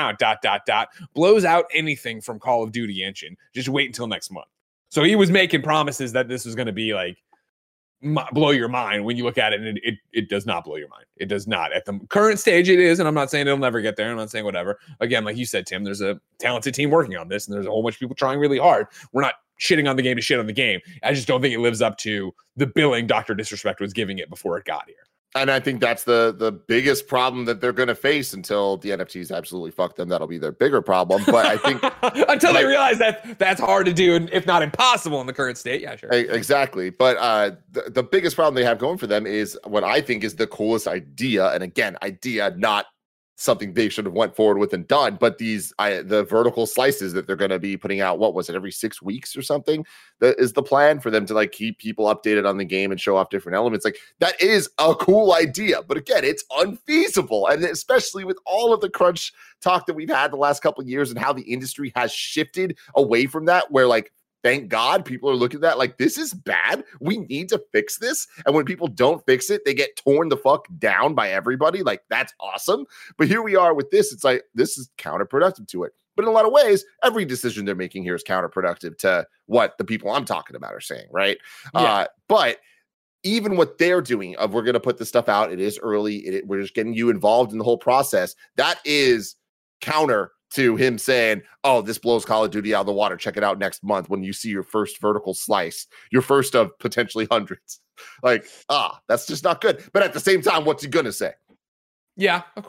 blows out anything from Call of Duty engine. Just wait until next month. So he was making promises that this was going to be like, blow your mind when you look at it, and it does not blow your mind. It does not. At the current stage it is, and I'm not saying it'll never get there. I'm not saying whatever. Again, like you said, Tim, there's a talented team working on this, and there's a whole bunch of people trying really hard. We're not shitting on the game to shit on the game. I just don't think it lives up to the billing Dr. Disrespect was giving it before it got here. And I think that's the biggest problem that they're going to face until the NFTs absolutely fuck them. That'll be their bigger problem. But I think until they realize that that's hard to do, and if not impossible in the current state. Yeah, sure. Exactly. But the biggest problem they have going for them is what I think is the coolest idea. And again, idea, not something they should have went forward with and done, but the vertical slices that they're going to be putting out, what was it, every 6 weeks or something? That is the plan for them to like keep people updated on the game and show off different elements. Like, that is a cool idea, but again, it's unfeasible. And especially with all of the crunch talk that we've had the last couple of years and how the industry has shifted away from that, where like, thank God people are looking at that like, this is bad. We need to fix this. And when people don't fix it, they get torn the fuck down by everybody. Like, that's awesome. But here we are with this. It's like, this is counterproductive to it. But in a lot of ways, every decision they're making here is counterproductive to what the people I'm talking about are saying, right? Yeah. But even what they're doing of, we're going to put this stuff out, it is early, we're just getting you involved in the whole process, that is counter to him saying, oh, this blows Call of Duty out of the water. Check it out next month when you see your first vertical slice, your first of potentially hundreds. Like, that's just not good. But at the same time, what's he going to say? Yeah, of course.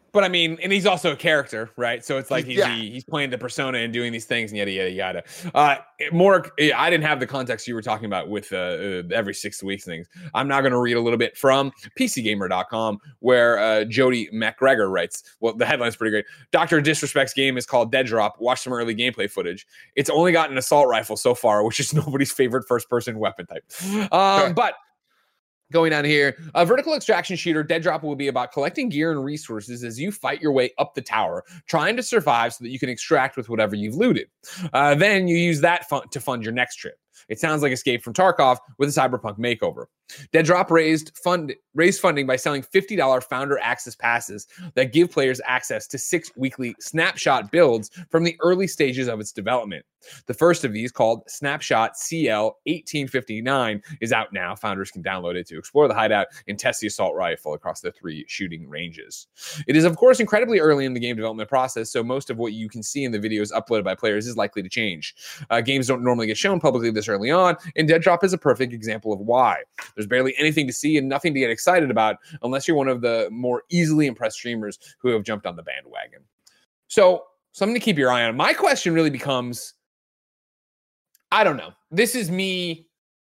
But I mean, and he's also a character, right? So it's like Yeah. he's playing the persona and doing these things and yada yada yada. More, I didn't have the context you were talking about with every 6 weeks things. I'm now going to read a little bit from PCGamer.com, where Jody McGregor writes. Well, the headline's pretty great. Dr. Disrespect's game is called Dead Drop. Watch some early gameplay footage. It's only got an assault rifle so far, which is nobody's favorite first-person weapon type. But going down here, a vertical extraction shooter, Dead Drop will be about collecting gear and resources as you fight your way up the tower, trying to survive so that you can extract with whatever you've looted. Then you use that to fund your next trip. It sounds like Escape from Tarkov with a cyberpunk makeover. Dead Drop raised funding by selling $50 founder access passes that give players access to 6 weekly snapshot builds from the early stages of its development. The first of these, called Snapshot CL 1859, is out now. Founders can download it to explore the hideout and test the assault rifle across the 3 shooting ranges. It is, of course, incredibly early in the game development process, so most of what you can see in the videos uploaded by players is likely to change. Games don't normally get shown publicly this early on, and Dead Drop is a perfect example of why. There's barely anything to see and nothing to get excited about unless you're one of the more easily impressed streamers who have jumped on the bandwagon. So something to keep your eye on. My question really becomes, I don't know. This is me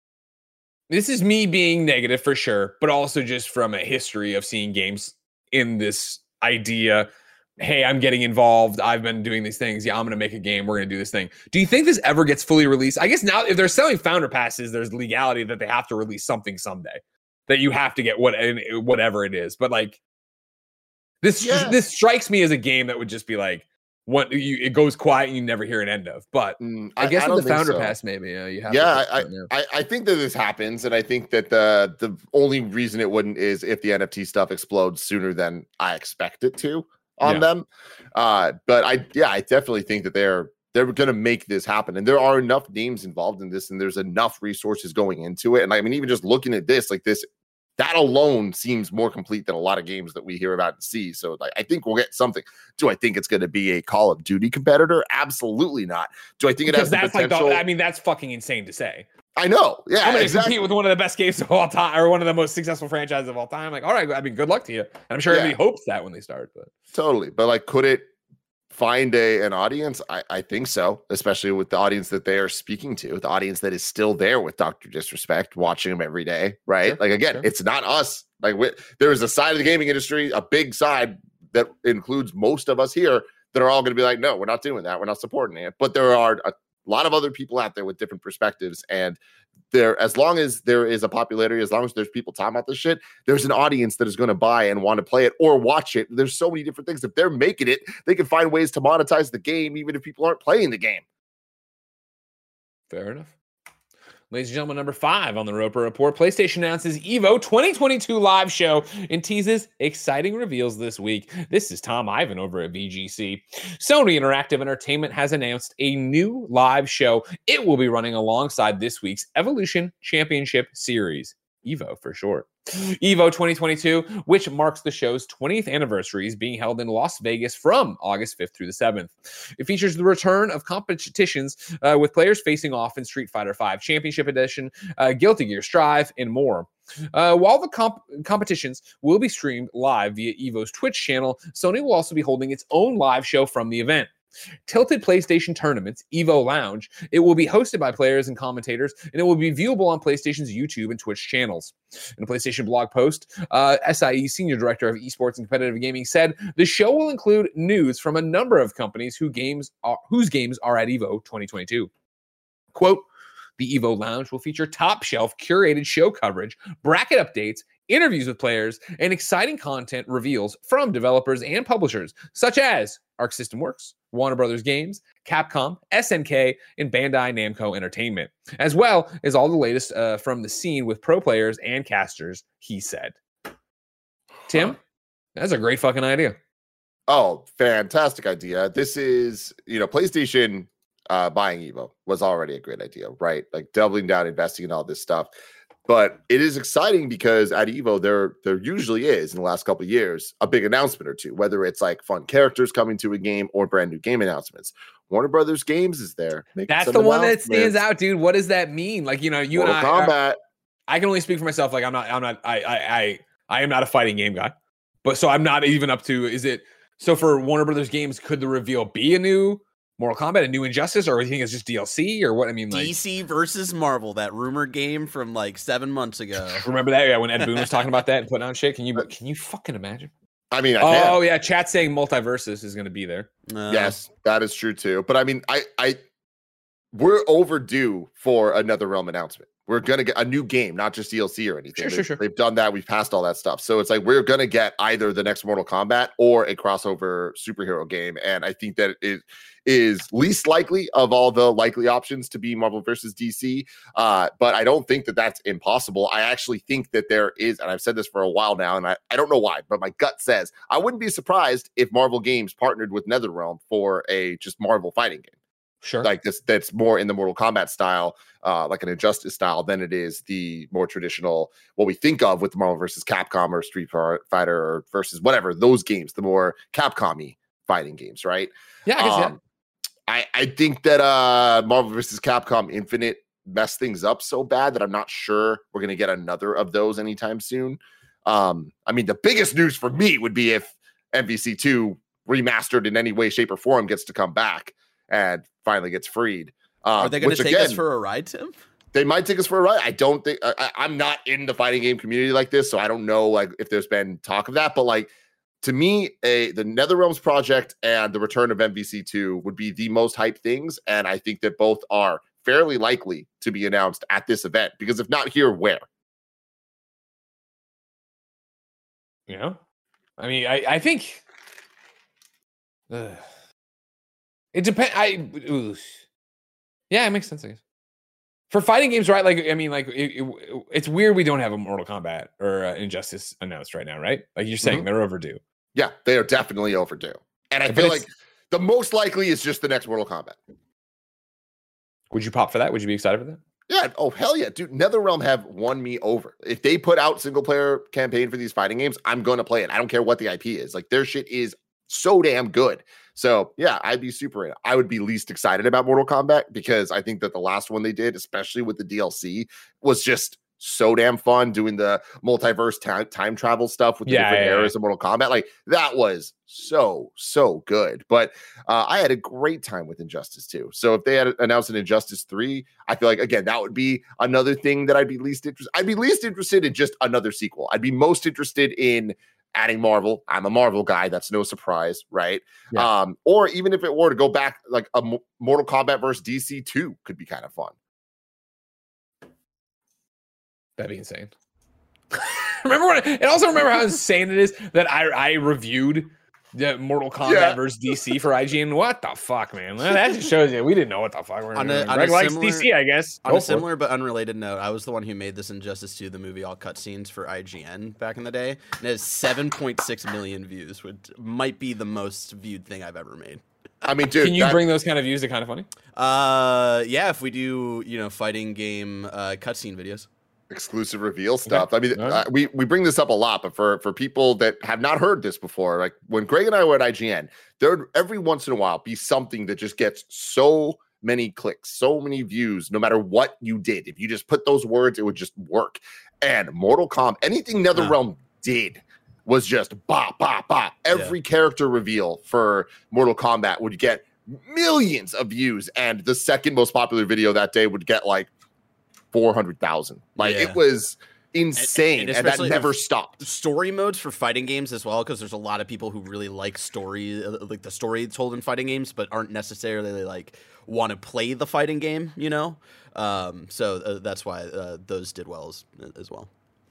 being negative for sure, but also just from a history of seeing games in this idea. Hey, I'm getting involved. I've been doing these things. Yeah, I'm going to make a game. We're going to do this thing. Do you think this ever gets fully released? I guess now if they're selling founder passes, there's legality that they have to release something someday, that you have to get whatever it is. But like this strikes me as a game that would just be like, it goes quiet and you never hear an end of. But I guess with the founder pass, maybe you have. Yeah, I think that this happens, and I think that the only reason it wouldn't is if the NFT stuff explodes sooner than I expect it to on them. But I definitely think that they're going to make this happen, and there are enough names involved in this, and there's enough resources going into it. And I mean, even just looking at this, like this, that alone seems more complete than a lot of games that we hear about and see. So like, I think we'll get something. Do I think it's going to be a Call of Duty competitor? Absolutely not. Do I think it has the potential? I mean, that's fucking insane to say. I know. Yeah, I'm going to compete with one of the best games of all time, or one of the most successful franchises of all time. Like, all right, I mean, good luck to you. And I'm sure everybody hopes that when they start. But totally. But like, could it find an audience? I think so, especially with the audience that they are speaking to, the audience that is still there with Dr. Disrespect, watching him every day, right? Sure, like, again, it's not us. Like, there is a side of the gaming industry, a big side that includes most of us here, that are all going to be like, no, we're not doing that. We're not supporting it. But there are a lot of other people out there with different perspectives, and as long as there is a popularity, as long as there's people talking about this shit, there's an audience that is going to buy and want to play it or watch it. There's so many different things. If they're making it, they can find ways to monetize the game, even if people aren't playing the game. Fair enough. Ladies and gentlemen, number 5 on the Roper Report, PlayStation announces EVO 2022 live show and teases exciting reveals this week. This is Tom Ivan over at VGC. Sony Interactive Entertainment has announced a new live show. It will be running alongside this week's Evolution Championship Series, EVO for short. EVO 2022, which marks the show's 20th anniversary, is being held in Las Vegas from August 5th through the 7th. It features the return of competitions with players facing off in Street Fighter V Championship Edition, Guilty Gear Strive, and more. While the competitions will be streamed live via EVO's Twitch channel, Sony will also be holding its own live show from the event. Tilted PlayStation Tournaments, EVO Lounge. It will be hosted by players and commentators, and it will be viewable on PlayStation's YouTube and Twitch channels. In a PlayStation blog post, SIE Senior Director of Esports and Competitive Gaming said the show will include news from a number of companies whose games are at EVO 2022. Quote, the EVO Lounge will feature top-shelf curated show coverage, bracket updates, interviews with players, and exciting content reveals from developers and publishers such as Arc System Works, Warner Brothers Games, Capcom, SNK, and Bandai Namco Entertainment, as well as all the latest from the scene with pro players and casters, he said. Tim, that's a great fucking idea. Oh, fantastic idea. This is, PlayStation buying EVO was already a great idea, right? Like doubling down, investing in all this stuff. But it is exciting because at EVO, there usually is, in the last couple of years, a big announcement or two, whether it's like fun characters coming to a game or brand new game announcements. Warner Brothers Games is there. That's the one that stands out, dude. What does that mean? Like, you Mortal and Kombat. I can only speak for myself. Like, I am not a fighting game guy. But so I'm not even up to, is it, so for Warner Brothers games, could the reveal be a new Mortal Kombat, a new Injustice, or do you think it's just DLC or what? I mean, like DC versus Marvel, that rumored game from like 7 months ago. Remember that? Yeah, when Ed Boon was talking about that and putting on shit. Can you fucking imagine? I mean, I can. Oh yeah, chat saying Multiversus is going to be there. Yes, that is true too. But I mean, we're overdue for another Realm announcement. We're gonna get a new game, not just DLC or anything. Sure. They've done that. We've passed all that stuff. So it's like we're gonna get either the next Mortal Kombat or a crossover superhero game. And I think that it is least likely of all the likely options to be Marvel versus DC. But I don't think that that's impossible. I actually think that there is, and I've said this for a while now, and I don't know why, but my gut says I wouldn't be surprised if Marvel Games partnered with NetherRealm for a just Marvel fighting game. Sure. Like this, that's more in the Mortal Kombat style, like an Injustice style, than it is the more traditional, what we think of with Marvel versus Capcom or Street Fighter or versus whatever, those games, the more Capcom-y fighting games, right? Yeah, I guess, I think that Marvel versus Capcom Infinite messed things up so bad that I'm not sure we're going to get another of those anytime soon. I mean, the biggest news for me would be if MVC2 remastered in any way, shape, or form gets to come back and finally gets freed. Are they going to take us for a ride, Tim? They might take us for a ride. I don't think I'm not in the fighting game community like this, so I don't know like if there's been talk of that. But like to me, the NetherRealms project and the return of MVC2 would be the most hyped things, and I think that both are fairly likely to be announced at this event. Because if not here, where? You know, I mean, I think. It depends. Yeah, it makes sense, I guess. For fighting games, right? Like, I mean, like, it's weird we don't have a Mortal Kombat or Injustice announced right now, right? Like you're saying, they're overdue. Yeah, they are definitely overdue. And I feel like the most likely is just the next Mortal Kombat. Would you pop for that? Would you be excited for that? Yeah. Oh, hell yeah. Dude, NetherRealm have won me over. If they put out single player campaign for these fighting games, I'm going to play it. I don't care what the IP is. Like, their shit is so damn good. So yeah, I'd be super in. I would be least excited about Mortal Kombat because I think that the last one they did, especially with the DLC, was just so damn fun doing the multiverse time travel stuff with the different eras of Mortal Kombat. Like that was so good. But I had a great time with Injustice 2. So if they had announced an Injustice 3, I feel like again that would be another thing that I'd be least interested. I'd be least interested in just another sequel. I'd be most interested in adding Marvel. I'm a Marvel guy. That's no surprise, right? Yeah. Or even if it were to go back, like a Mortal Kombat versus DC 2 could be kind of fun. That'd be insane. Remember how insane it is that I reviewed the Mortal Kombat versus DC for IGN. What the fuck, man? That just shows you we didn't know what the fuck we're doing. Greg likes DC, I guess. On a similar but unrelated note, I was the one who made this Injustice 2, the movie, all cutscenes for IGN back in the day. And it has 7.6 million views, which might be the most viewed thing I've ever made. I mean, dude, can you bring those kind of views to Kind of Funny? Yeah, if we do, fighting game cutscene videos. Exclusive reveal stuff. Okay. I mean, we bring this up a lot, but for people that have not heard this before, like when Greg and I were at IGN, there would every once in a while be something that just gets so many clicks, so many views, no matter what you did. If you just put those words, it would just work. And Mortal Kombat, anything NetherRealm did was just bah, bah, bah. Every character reveal for Mortal Kombat would get millions of views. And the second most popular video that day would get like 400,000. Like it was insane, and that never stopped. Story modes for fighting games as well, because there's a lot of people who really like story, like the story told in fighting games, but aren't necessarily like want to play the fighting game. So that's why those did well as well.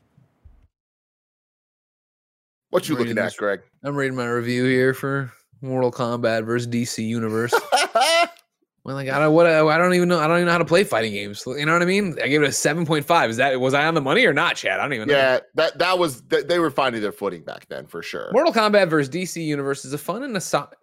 What you looking at, Greg? I'm reading my review here for Mortal Kombat versus DC Universe. Well, like I don't even know how to play fighting games. You know what I mean? I gave it a 7.5. Was I on the money or not, Chad? I don't even know. Yeah, that was they were finding their footing back then for sure. Mortal Kombat versus DC Universe is fun and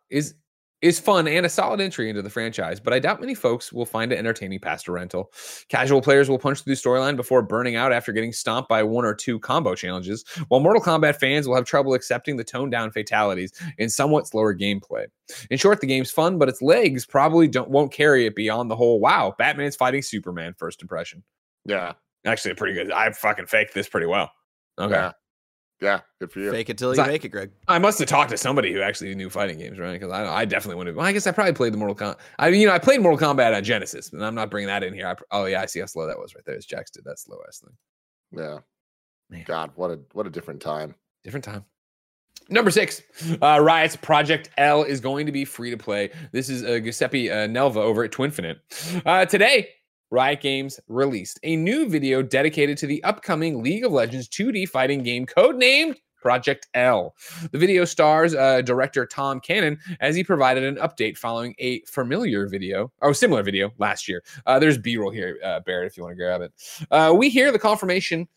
a solid entry into the franchise, but I doubt many folks will find it entertaining past a rental. Casual players will punch through the storyline before burning out after getting stomped by one or two combo challenges, while Mortal Kombat fans will have trouble accepting the toned-down fatalities and somewhat slower gameplay. In short, the game's fun, but its legs probably won't carry it beyond the whole, wow, Batman's fighting Superman first impression. Yeah. Actually, pretty good. I fucking faked this pretty well. Okay. Yeah, good for you. Fake it till you make it, Greg. I must have talked to somebody who actually knew fighting games, right? Because I definitely wouldn't have. Well, I guess I probably played the Mortal Kombat. I played Mortal Kombat on Genesis, and I'm not bringing that in here. I see how slow that was right there. It's Jax did that slow ass thing. Yeah. Man. God, what a different time. Different time. Number 6, Riot's Project L is going to be free to play. This is Giuseppe Nelva over at Twinfinite. Today, Riot Games released a new video dedicated to the upcoming League of Legends 2D fighting game codenamed Project L. The video stars director Tom Cannon as he provided an update following a similar video last year. There's B-roll here, Barrett, if you want to grab it. We hear the confirmation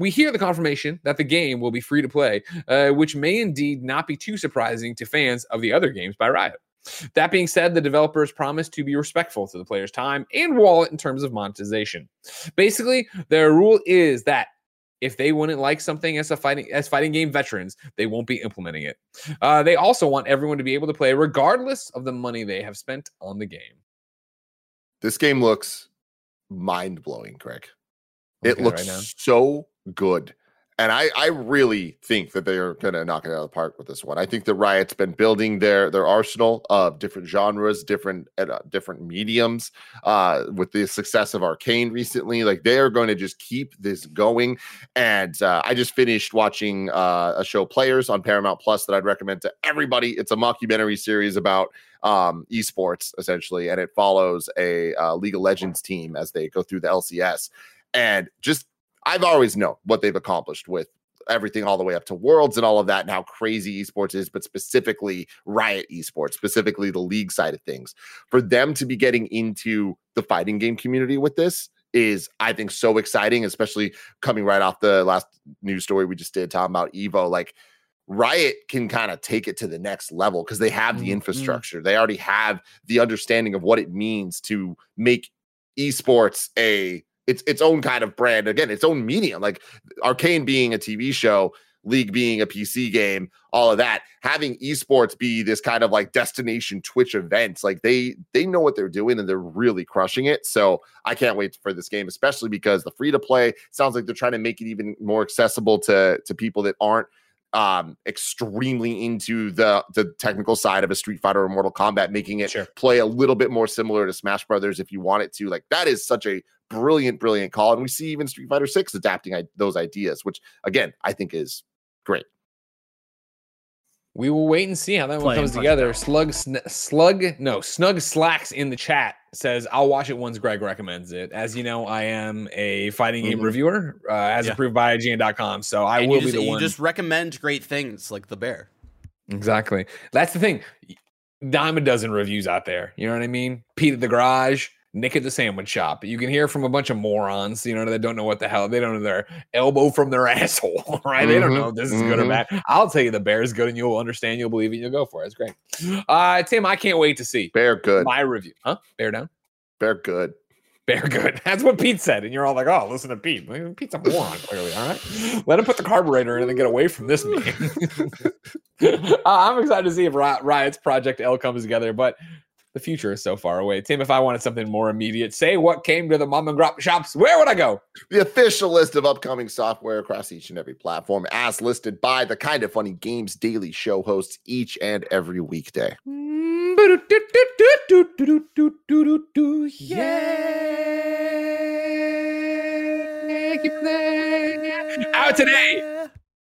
that the game will be free to play, which may indeed not be too surprising to fans of the other games by Riot. That being said, the developers promise to be respectful to the player's time and wallet in terms of monetization. Basically, their rule is that if they wouldn't like something as fighting game veterans, they won't be implementing it. They also want everyone to be able to play regardless of the money they have spent on the game. This game looks mind-blowing, Greg. Okay, it looks so good. And I really think that they are going to knock it out of the park with this one. I think that Riot's been building their arsenal of different genres, different mediums. With the success of Arcane recently, like they are going to just keep this going. And I just finished watching a show, Players, on Paramount Plus that I'd recommend to everybody. It's a mockumentary series about esports essentially, and it follows a League of Legends team as they go through the LCS. And just I've always known what they've accomplished with everything all the way up to Worlds and all of that and how crazy esports is, but specifically Riot esports, specifically the league side of things. For them to be getting into the fighting game community with this is, I think, so exciting, especially coming right off the last news story we just did talking about EVO. Like Riot can kind of take it to the next level because they have the infrastructure. They already have the understanding of what it means to make esports its own kind of brand, again, its own medium, like Arcane being a TV show, League being a PC game, all of that, having esports be this kind of like destination Twitch events, like they know what they're doing and they're really crushing it. So I can't wait for this game, especially because the free to play sounds like they're trying to make it even more accessible to people that aren't extremely into the technical side of a Street Fighter or Mortal Kombat, making it play a little bit more similar to Smash Brothers if you want it to. Like that is such a brilliant call, and we see even Street Fighter 6 adapting those ideas, which again I think is great. We will wait and see how that one comes together. Snug Slacks in the chat says, I'll watch it once Greg recommends it. As you know, I am a fighting game reviewer as approved by IGN.com. So I will be the one. You just recommend great things like the bear. Exactly. That's the thing. Dime a dozen reviews out there. You know what I mean? Pete at the Garage, Nick at the Sandwich Shop. You can hear from a bunch of morons, that don't know what the hell. They don't know their elbow from their asshole, right? They don't know if this is good or bad. I'll tell you the bear is good and you'll understand, you'll believe it, you'll go for it. It's great. Tim, I can't wait to see Bear good. My review. Huh? Bear down? Bear good. Bear good. That's what Pete said. And you're all like, oh, listen to Pete. Pete's a moron, clearly. All right. Let him put the carburetor in and then get away from this meeting. I'm excited to see if Riot's Project L comes together, but the future is so far away. Tim, if I wanted something more immediate, say what came to the mom and grop shops, where would I go? The official list of upcoming software across each and every platform, as listed by the Kind of Funny Games daily show hosts each and every weekday. Out today,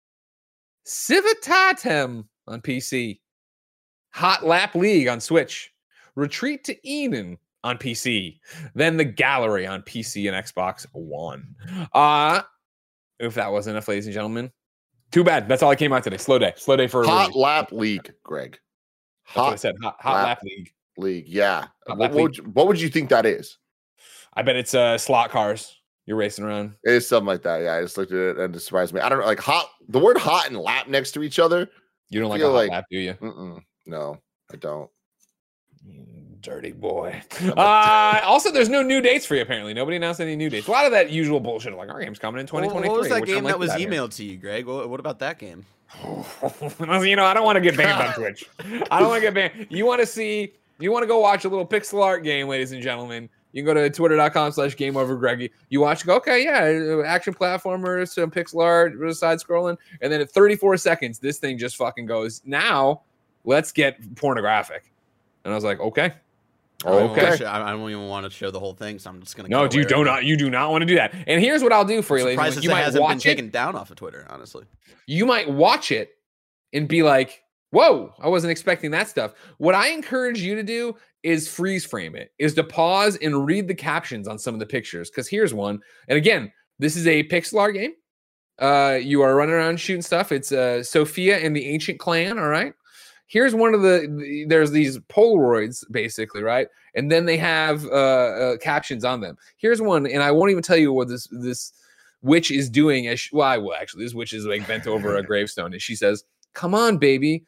Civitatem on PC, Hot Lap League on Switch, Retreat to Eden on PC, then The Gallery on PC and Xbox One. If that wasn't enough, ladies and gentlemen, too bad. That's all I came out today. Slow day for Hot Lap League, Greg. That's what I said. Hot Lap League. Yeah. What would you think that is? I bet it's slot cars. You're racing around. It is something like that. Yeah, I just looked at it and it surprised me. I don't know, like the word hot and lap next to each other. You don't like a hot lap, do you? No, I don't. Dirty boy. Also, there's no new dates for you, apparently. Nobody announced any new dates. A lot of that usual bullshit, like our game's coming in 2023. What was that game that was emailed to you, Greg? What about that game? I don't want to get banned on Twitch. I don't want to get banned. You want to go watch a little pixel art game, ladies and gentlemen. You can go to twitter.com/GameOverGreggy. You watch, go, okay, yeah, action platformers, some pixel art, side scrolling. And then at 34 seconds, this thing just fucking goes, now let's get pornographic. And I was like, okay. Okay. I don't even want to show the whole thing, so I'm just going to. No, you do not want to do that. And here's what I'll do for you, ladies. You might watch it taken down off of Twitter, honestly. You might watch it and be like, whoa, I wasn't expecting that stuff. What I encourage you to do is freeze frame it, is to pause and read the captions on some of the pictures. Because here's one. And again, this is a pixel art game. You are running around shooting stuff. It's Sophia and the Ancient Clan, all right? Here's one of there's these Polaroids, basically, right? And then they have captions on them. Here's one, and I won't even tell you what this witch is doing. I will actually. This witch is like bent over a gravestone, and she says, "Come on, baby.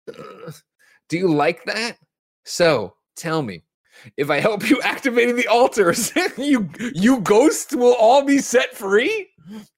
Do you like that? So tell me, if I help you activating the altars, you ghosts will all be set free?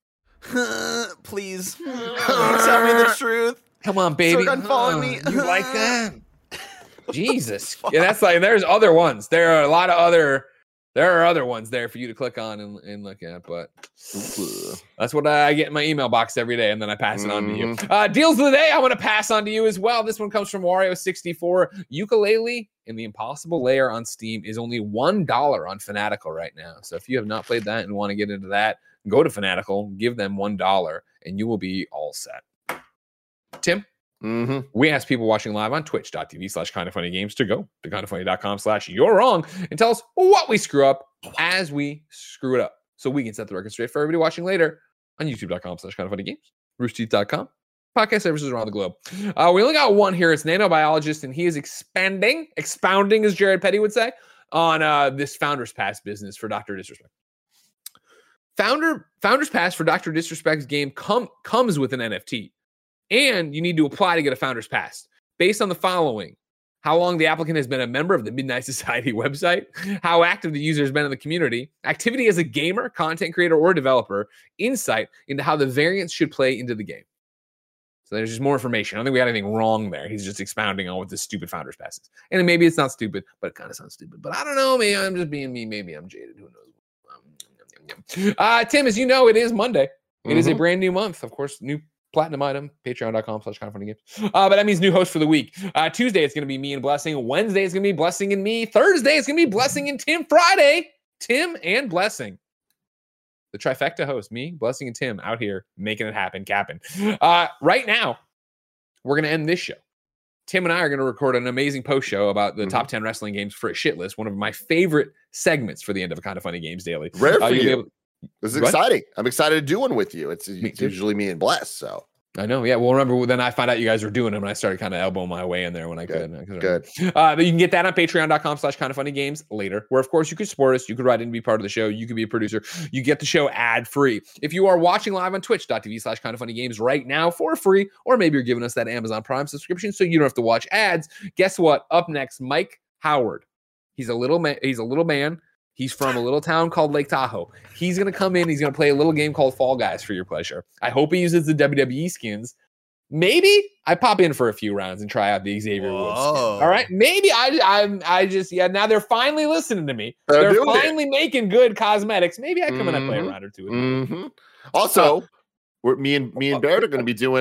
Please, tell me the truth. Come on, baby. Unfollowing me. You like that? Jesus. Yeah, that's like, there's other ones. There are other ones there for you to click on and look at, but that's what I get in my email box every day, and then I pass it on to you. Deals of the day, I want to pass on to you as well. This one comes from Wario64. Ukulele and the Impossible Lair on Steam is only $1 on Fanatical right now. So if you have not played that and want to get into that, go to Fanatical, give them $1, and you will be all set. Tim? We ask people watching live on twitch.tv/kindoffunnygames to go to kindoffunny.com/you're wrong and tell us what we screw up as we screw it up, so we can set the record straight for everybody watching later on youtube.com/kindoffunnygames, roosterteeth.com, podcast services around the globe. We only got one here. It's Nanobiologist, and he is expounding, as Jared Petty would say, on this Founders Pass business for Dr. Disrespect. Founders Pass for Dr. Disrespect's game comes with an NFT. And you need to apply to get a Founders Pass based on the following: how long the applicant has been a member of the Midnight Society website, how active the user has been in the community, activity as a gamer, content creator, or developer, insight into how the variants should play into the game. So there's just more information. I don't think we got anything wrong there. He's just expounding on what this stupid Founders Pass is. And maybe it's not stupid, but it kind of sounds stupid. But I don't know. Maybe I'm just being me. Maybe I'm jaded. Who knows? Tim, as you know, it is Monday. It is a brand new month. Of course, new platinum item, patreon.com/kindoffunnygames. But that means new host for the week. Tuesday, it's going to be me and Blessing. Wednesday, it's going to be Blessing and me. Thursday, it's going to be Blessing and Tim. Friday, Tim and Blessing. The trifecta host, me, Blessing, and Tim out here making it happen, capping. Right now, we're going to end this show. Tim and I are going to record an amazing post show about the top 10 wrestling games for a shit list. One of my favorite segments for the end of a Kind of Funny Games Daily. Rare for you. This is exciting. I'm excited to do one with you. It's usually me and Bless, so. I know, yeah. Well, remember, then I found out you guys were doing them, and I started kind of elbowing my way in there when I could. Good. But you can get that on patreon.com/kindoffunnygames later, where, of course, you could support us. You could write in and be part of the show. You could be a producer. You get the show ad-free. If you are watching live on twitch.tv/kindoffunnygames right now for free, or maybe you're giving us that Amazon Prime subscription so you don't have to watch ads, guess what? Up next, Mike Howard. He's a little man. He's from a little town called Lake Tahoe. He's going to come in. He's going to play a little game called Fall Guys for your pleasure. I hope he uses the WWE skins. Maybe I pop in for a few rounds and try out the Xavier Woods skin. All right. Maybe I just, now they're finally listening to me. They're finally making good cosmetics. Maybe I come in and play a round or two with them. Also, me and Barrett are going to be doing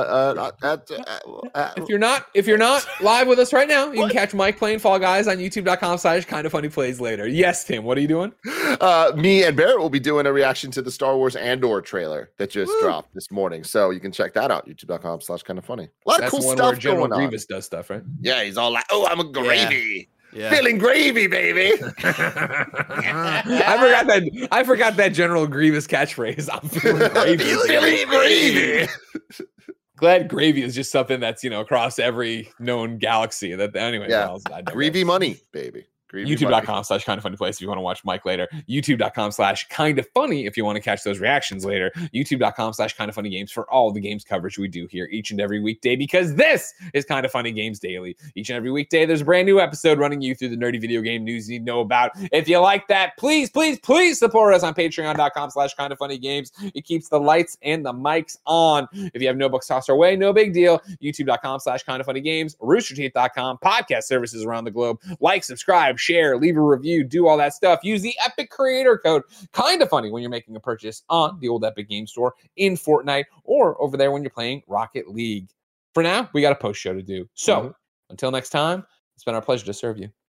if you're not live with us right now, you can catch Mike playing Fall Guys on youtube.com/kindoffunnyplays later. Yes, Tim, what are you doing? Me and Barrett will be doing a reaction to the Star Wars Andor trailer that just dropped this morning, so you can check that out, youtube.com/kindoffunny. A lot of cool stuff where General going on. Grievous does stuff, right? Yeah, he's all like, "Oh, I'm a gravy." Yeah. Feeling gravy, baby. I forgot that General Grievous catchphrase. I'm feeling gravy. Feeling gravy. Glad gravy is just something that's across every known galaxy. Anyway, gravy money, baby. YouTube.com/kindoffunnyplays if you want to watch Mike later. YouTube.com/kindoffunny if you want to catch those reactions later. YouTube.com/kindoffunnygames for all the games coverage we do here each and every weekday, because this is Kind of Funny Games Daily. Each and every weekday, there's a brand new episode running you through the nerdy video game news you need to know about. If you like that, please support us on patreon.com/kindoffunnygames. It keeps the lights and the mics on. If you have no bucks tossed our way, no big deal. YouTube.com/kindoffunnygames, roosterteeth.com, podcast services around the globe. Like, subscribe, share, leave a review, do all that stuff. Use the Epic creator code, Kinda Funny, when you're making a purchase on the old Epic Game Store in Fortnite or over there when you're playing Rocket League. For now, we got a post show to do. So until next time, it's been our pleasure to serve you.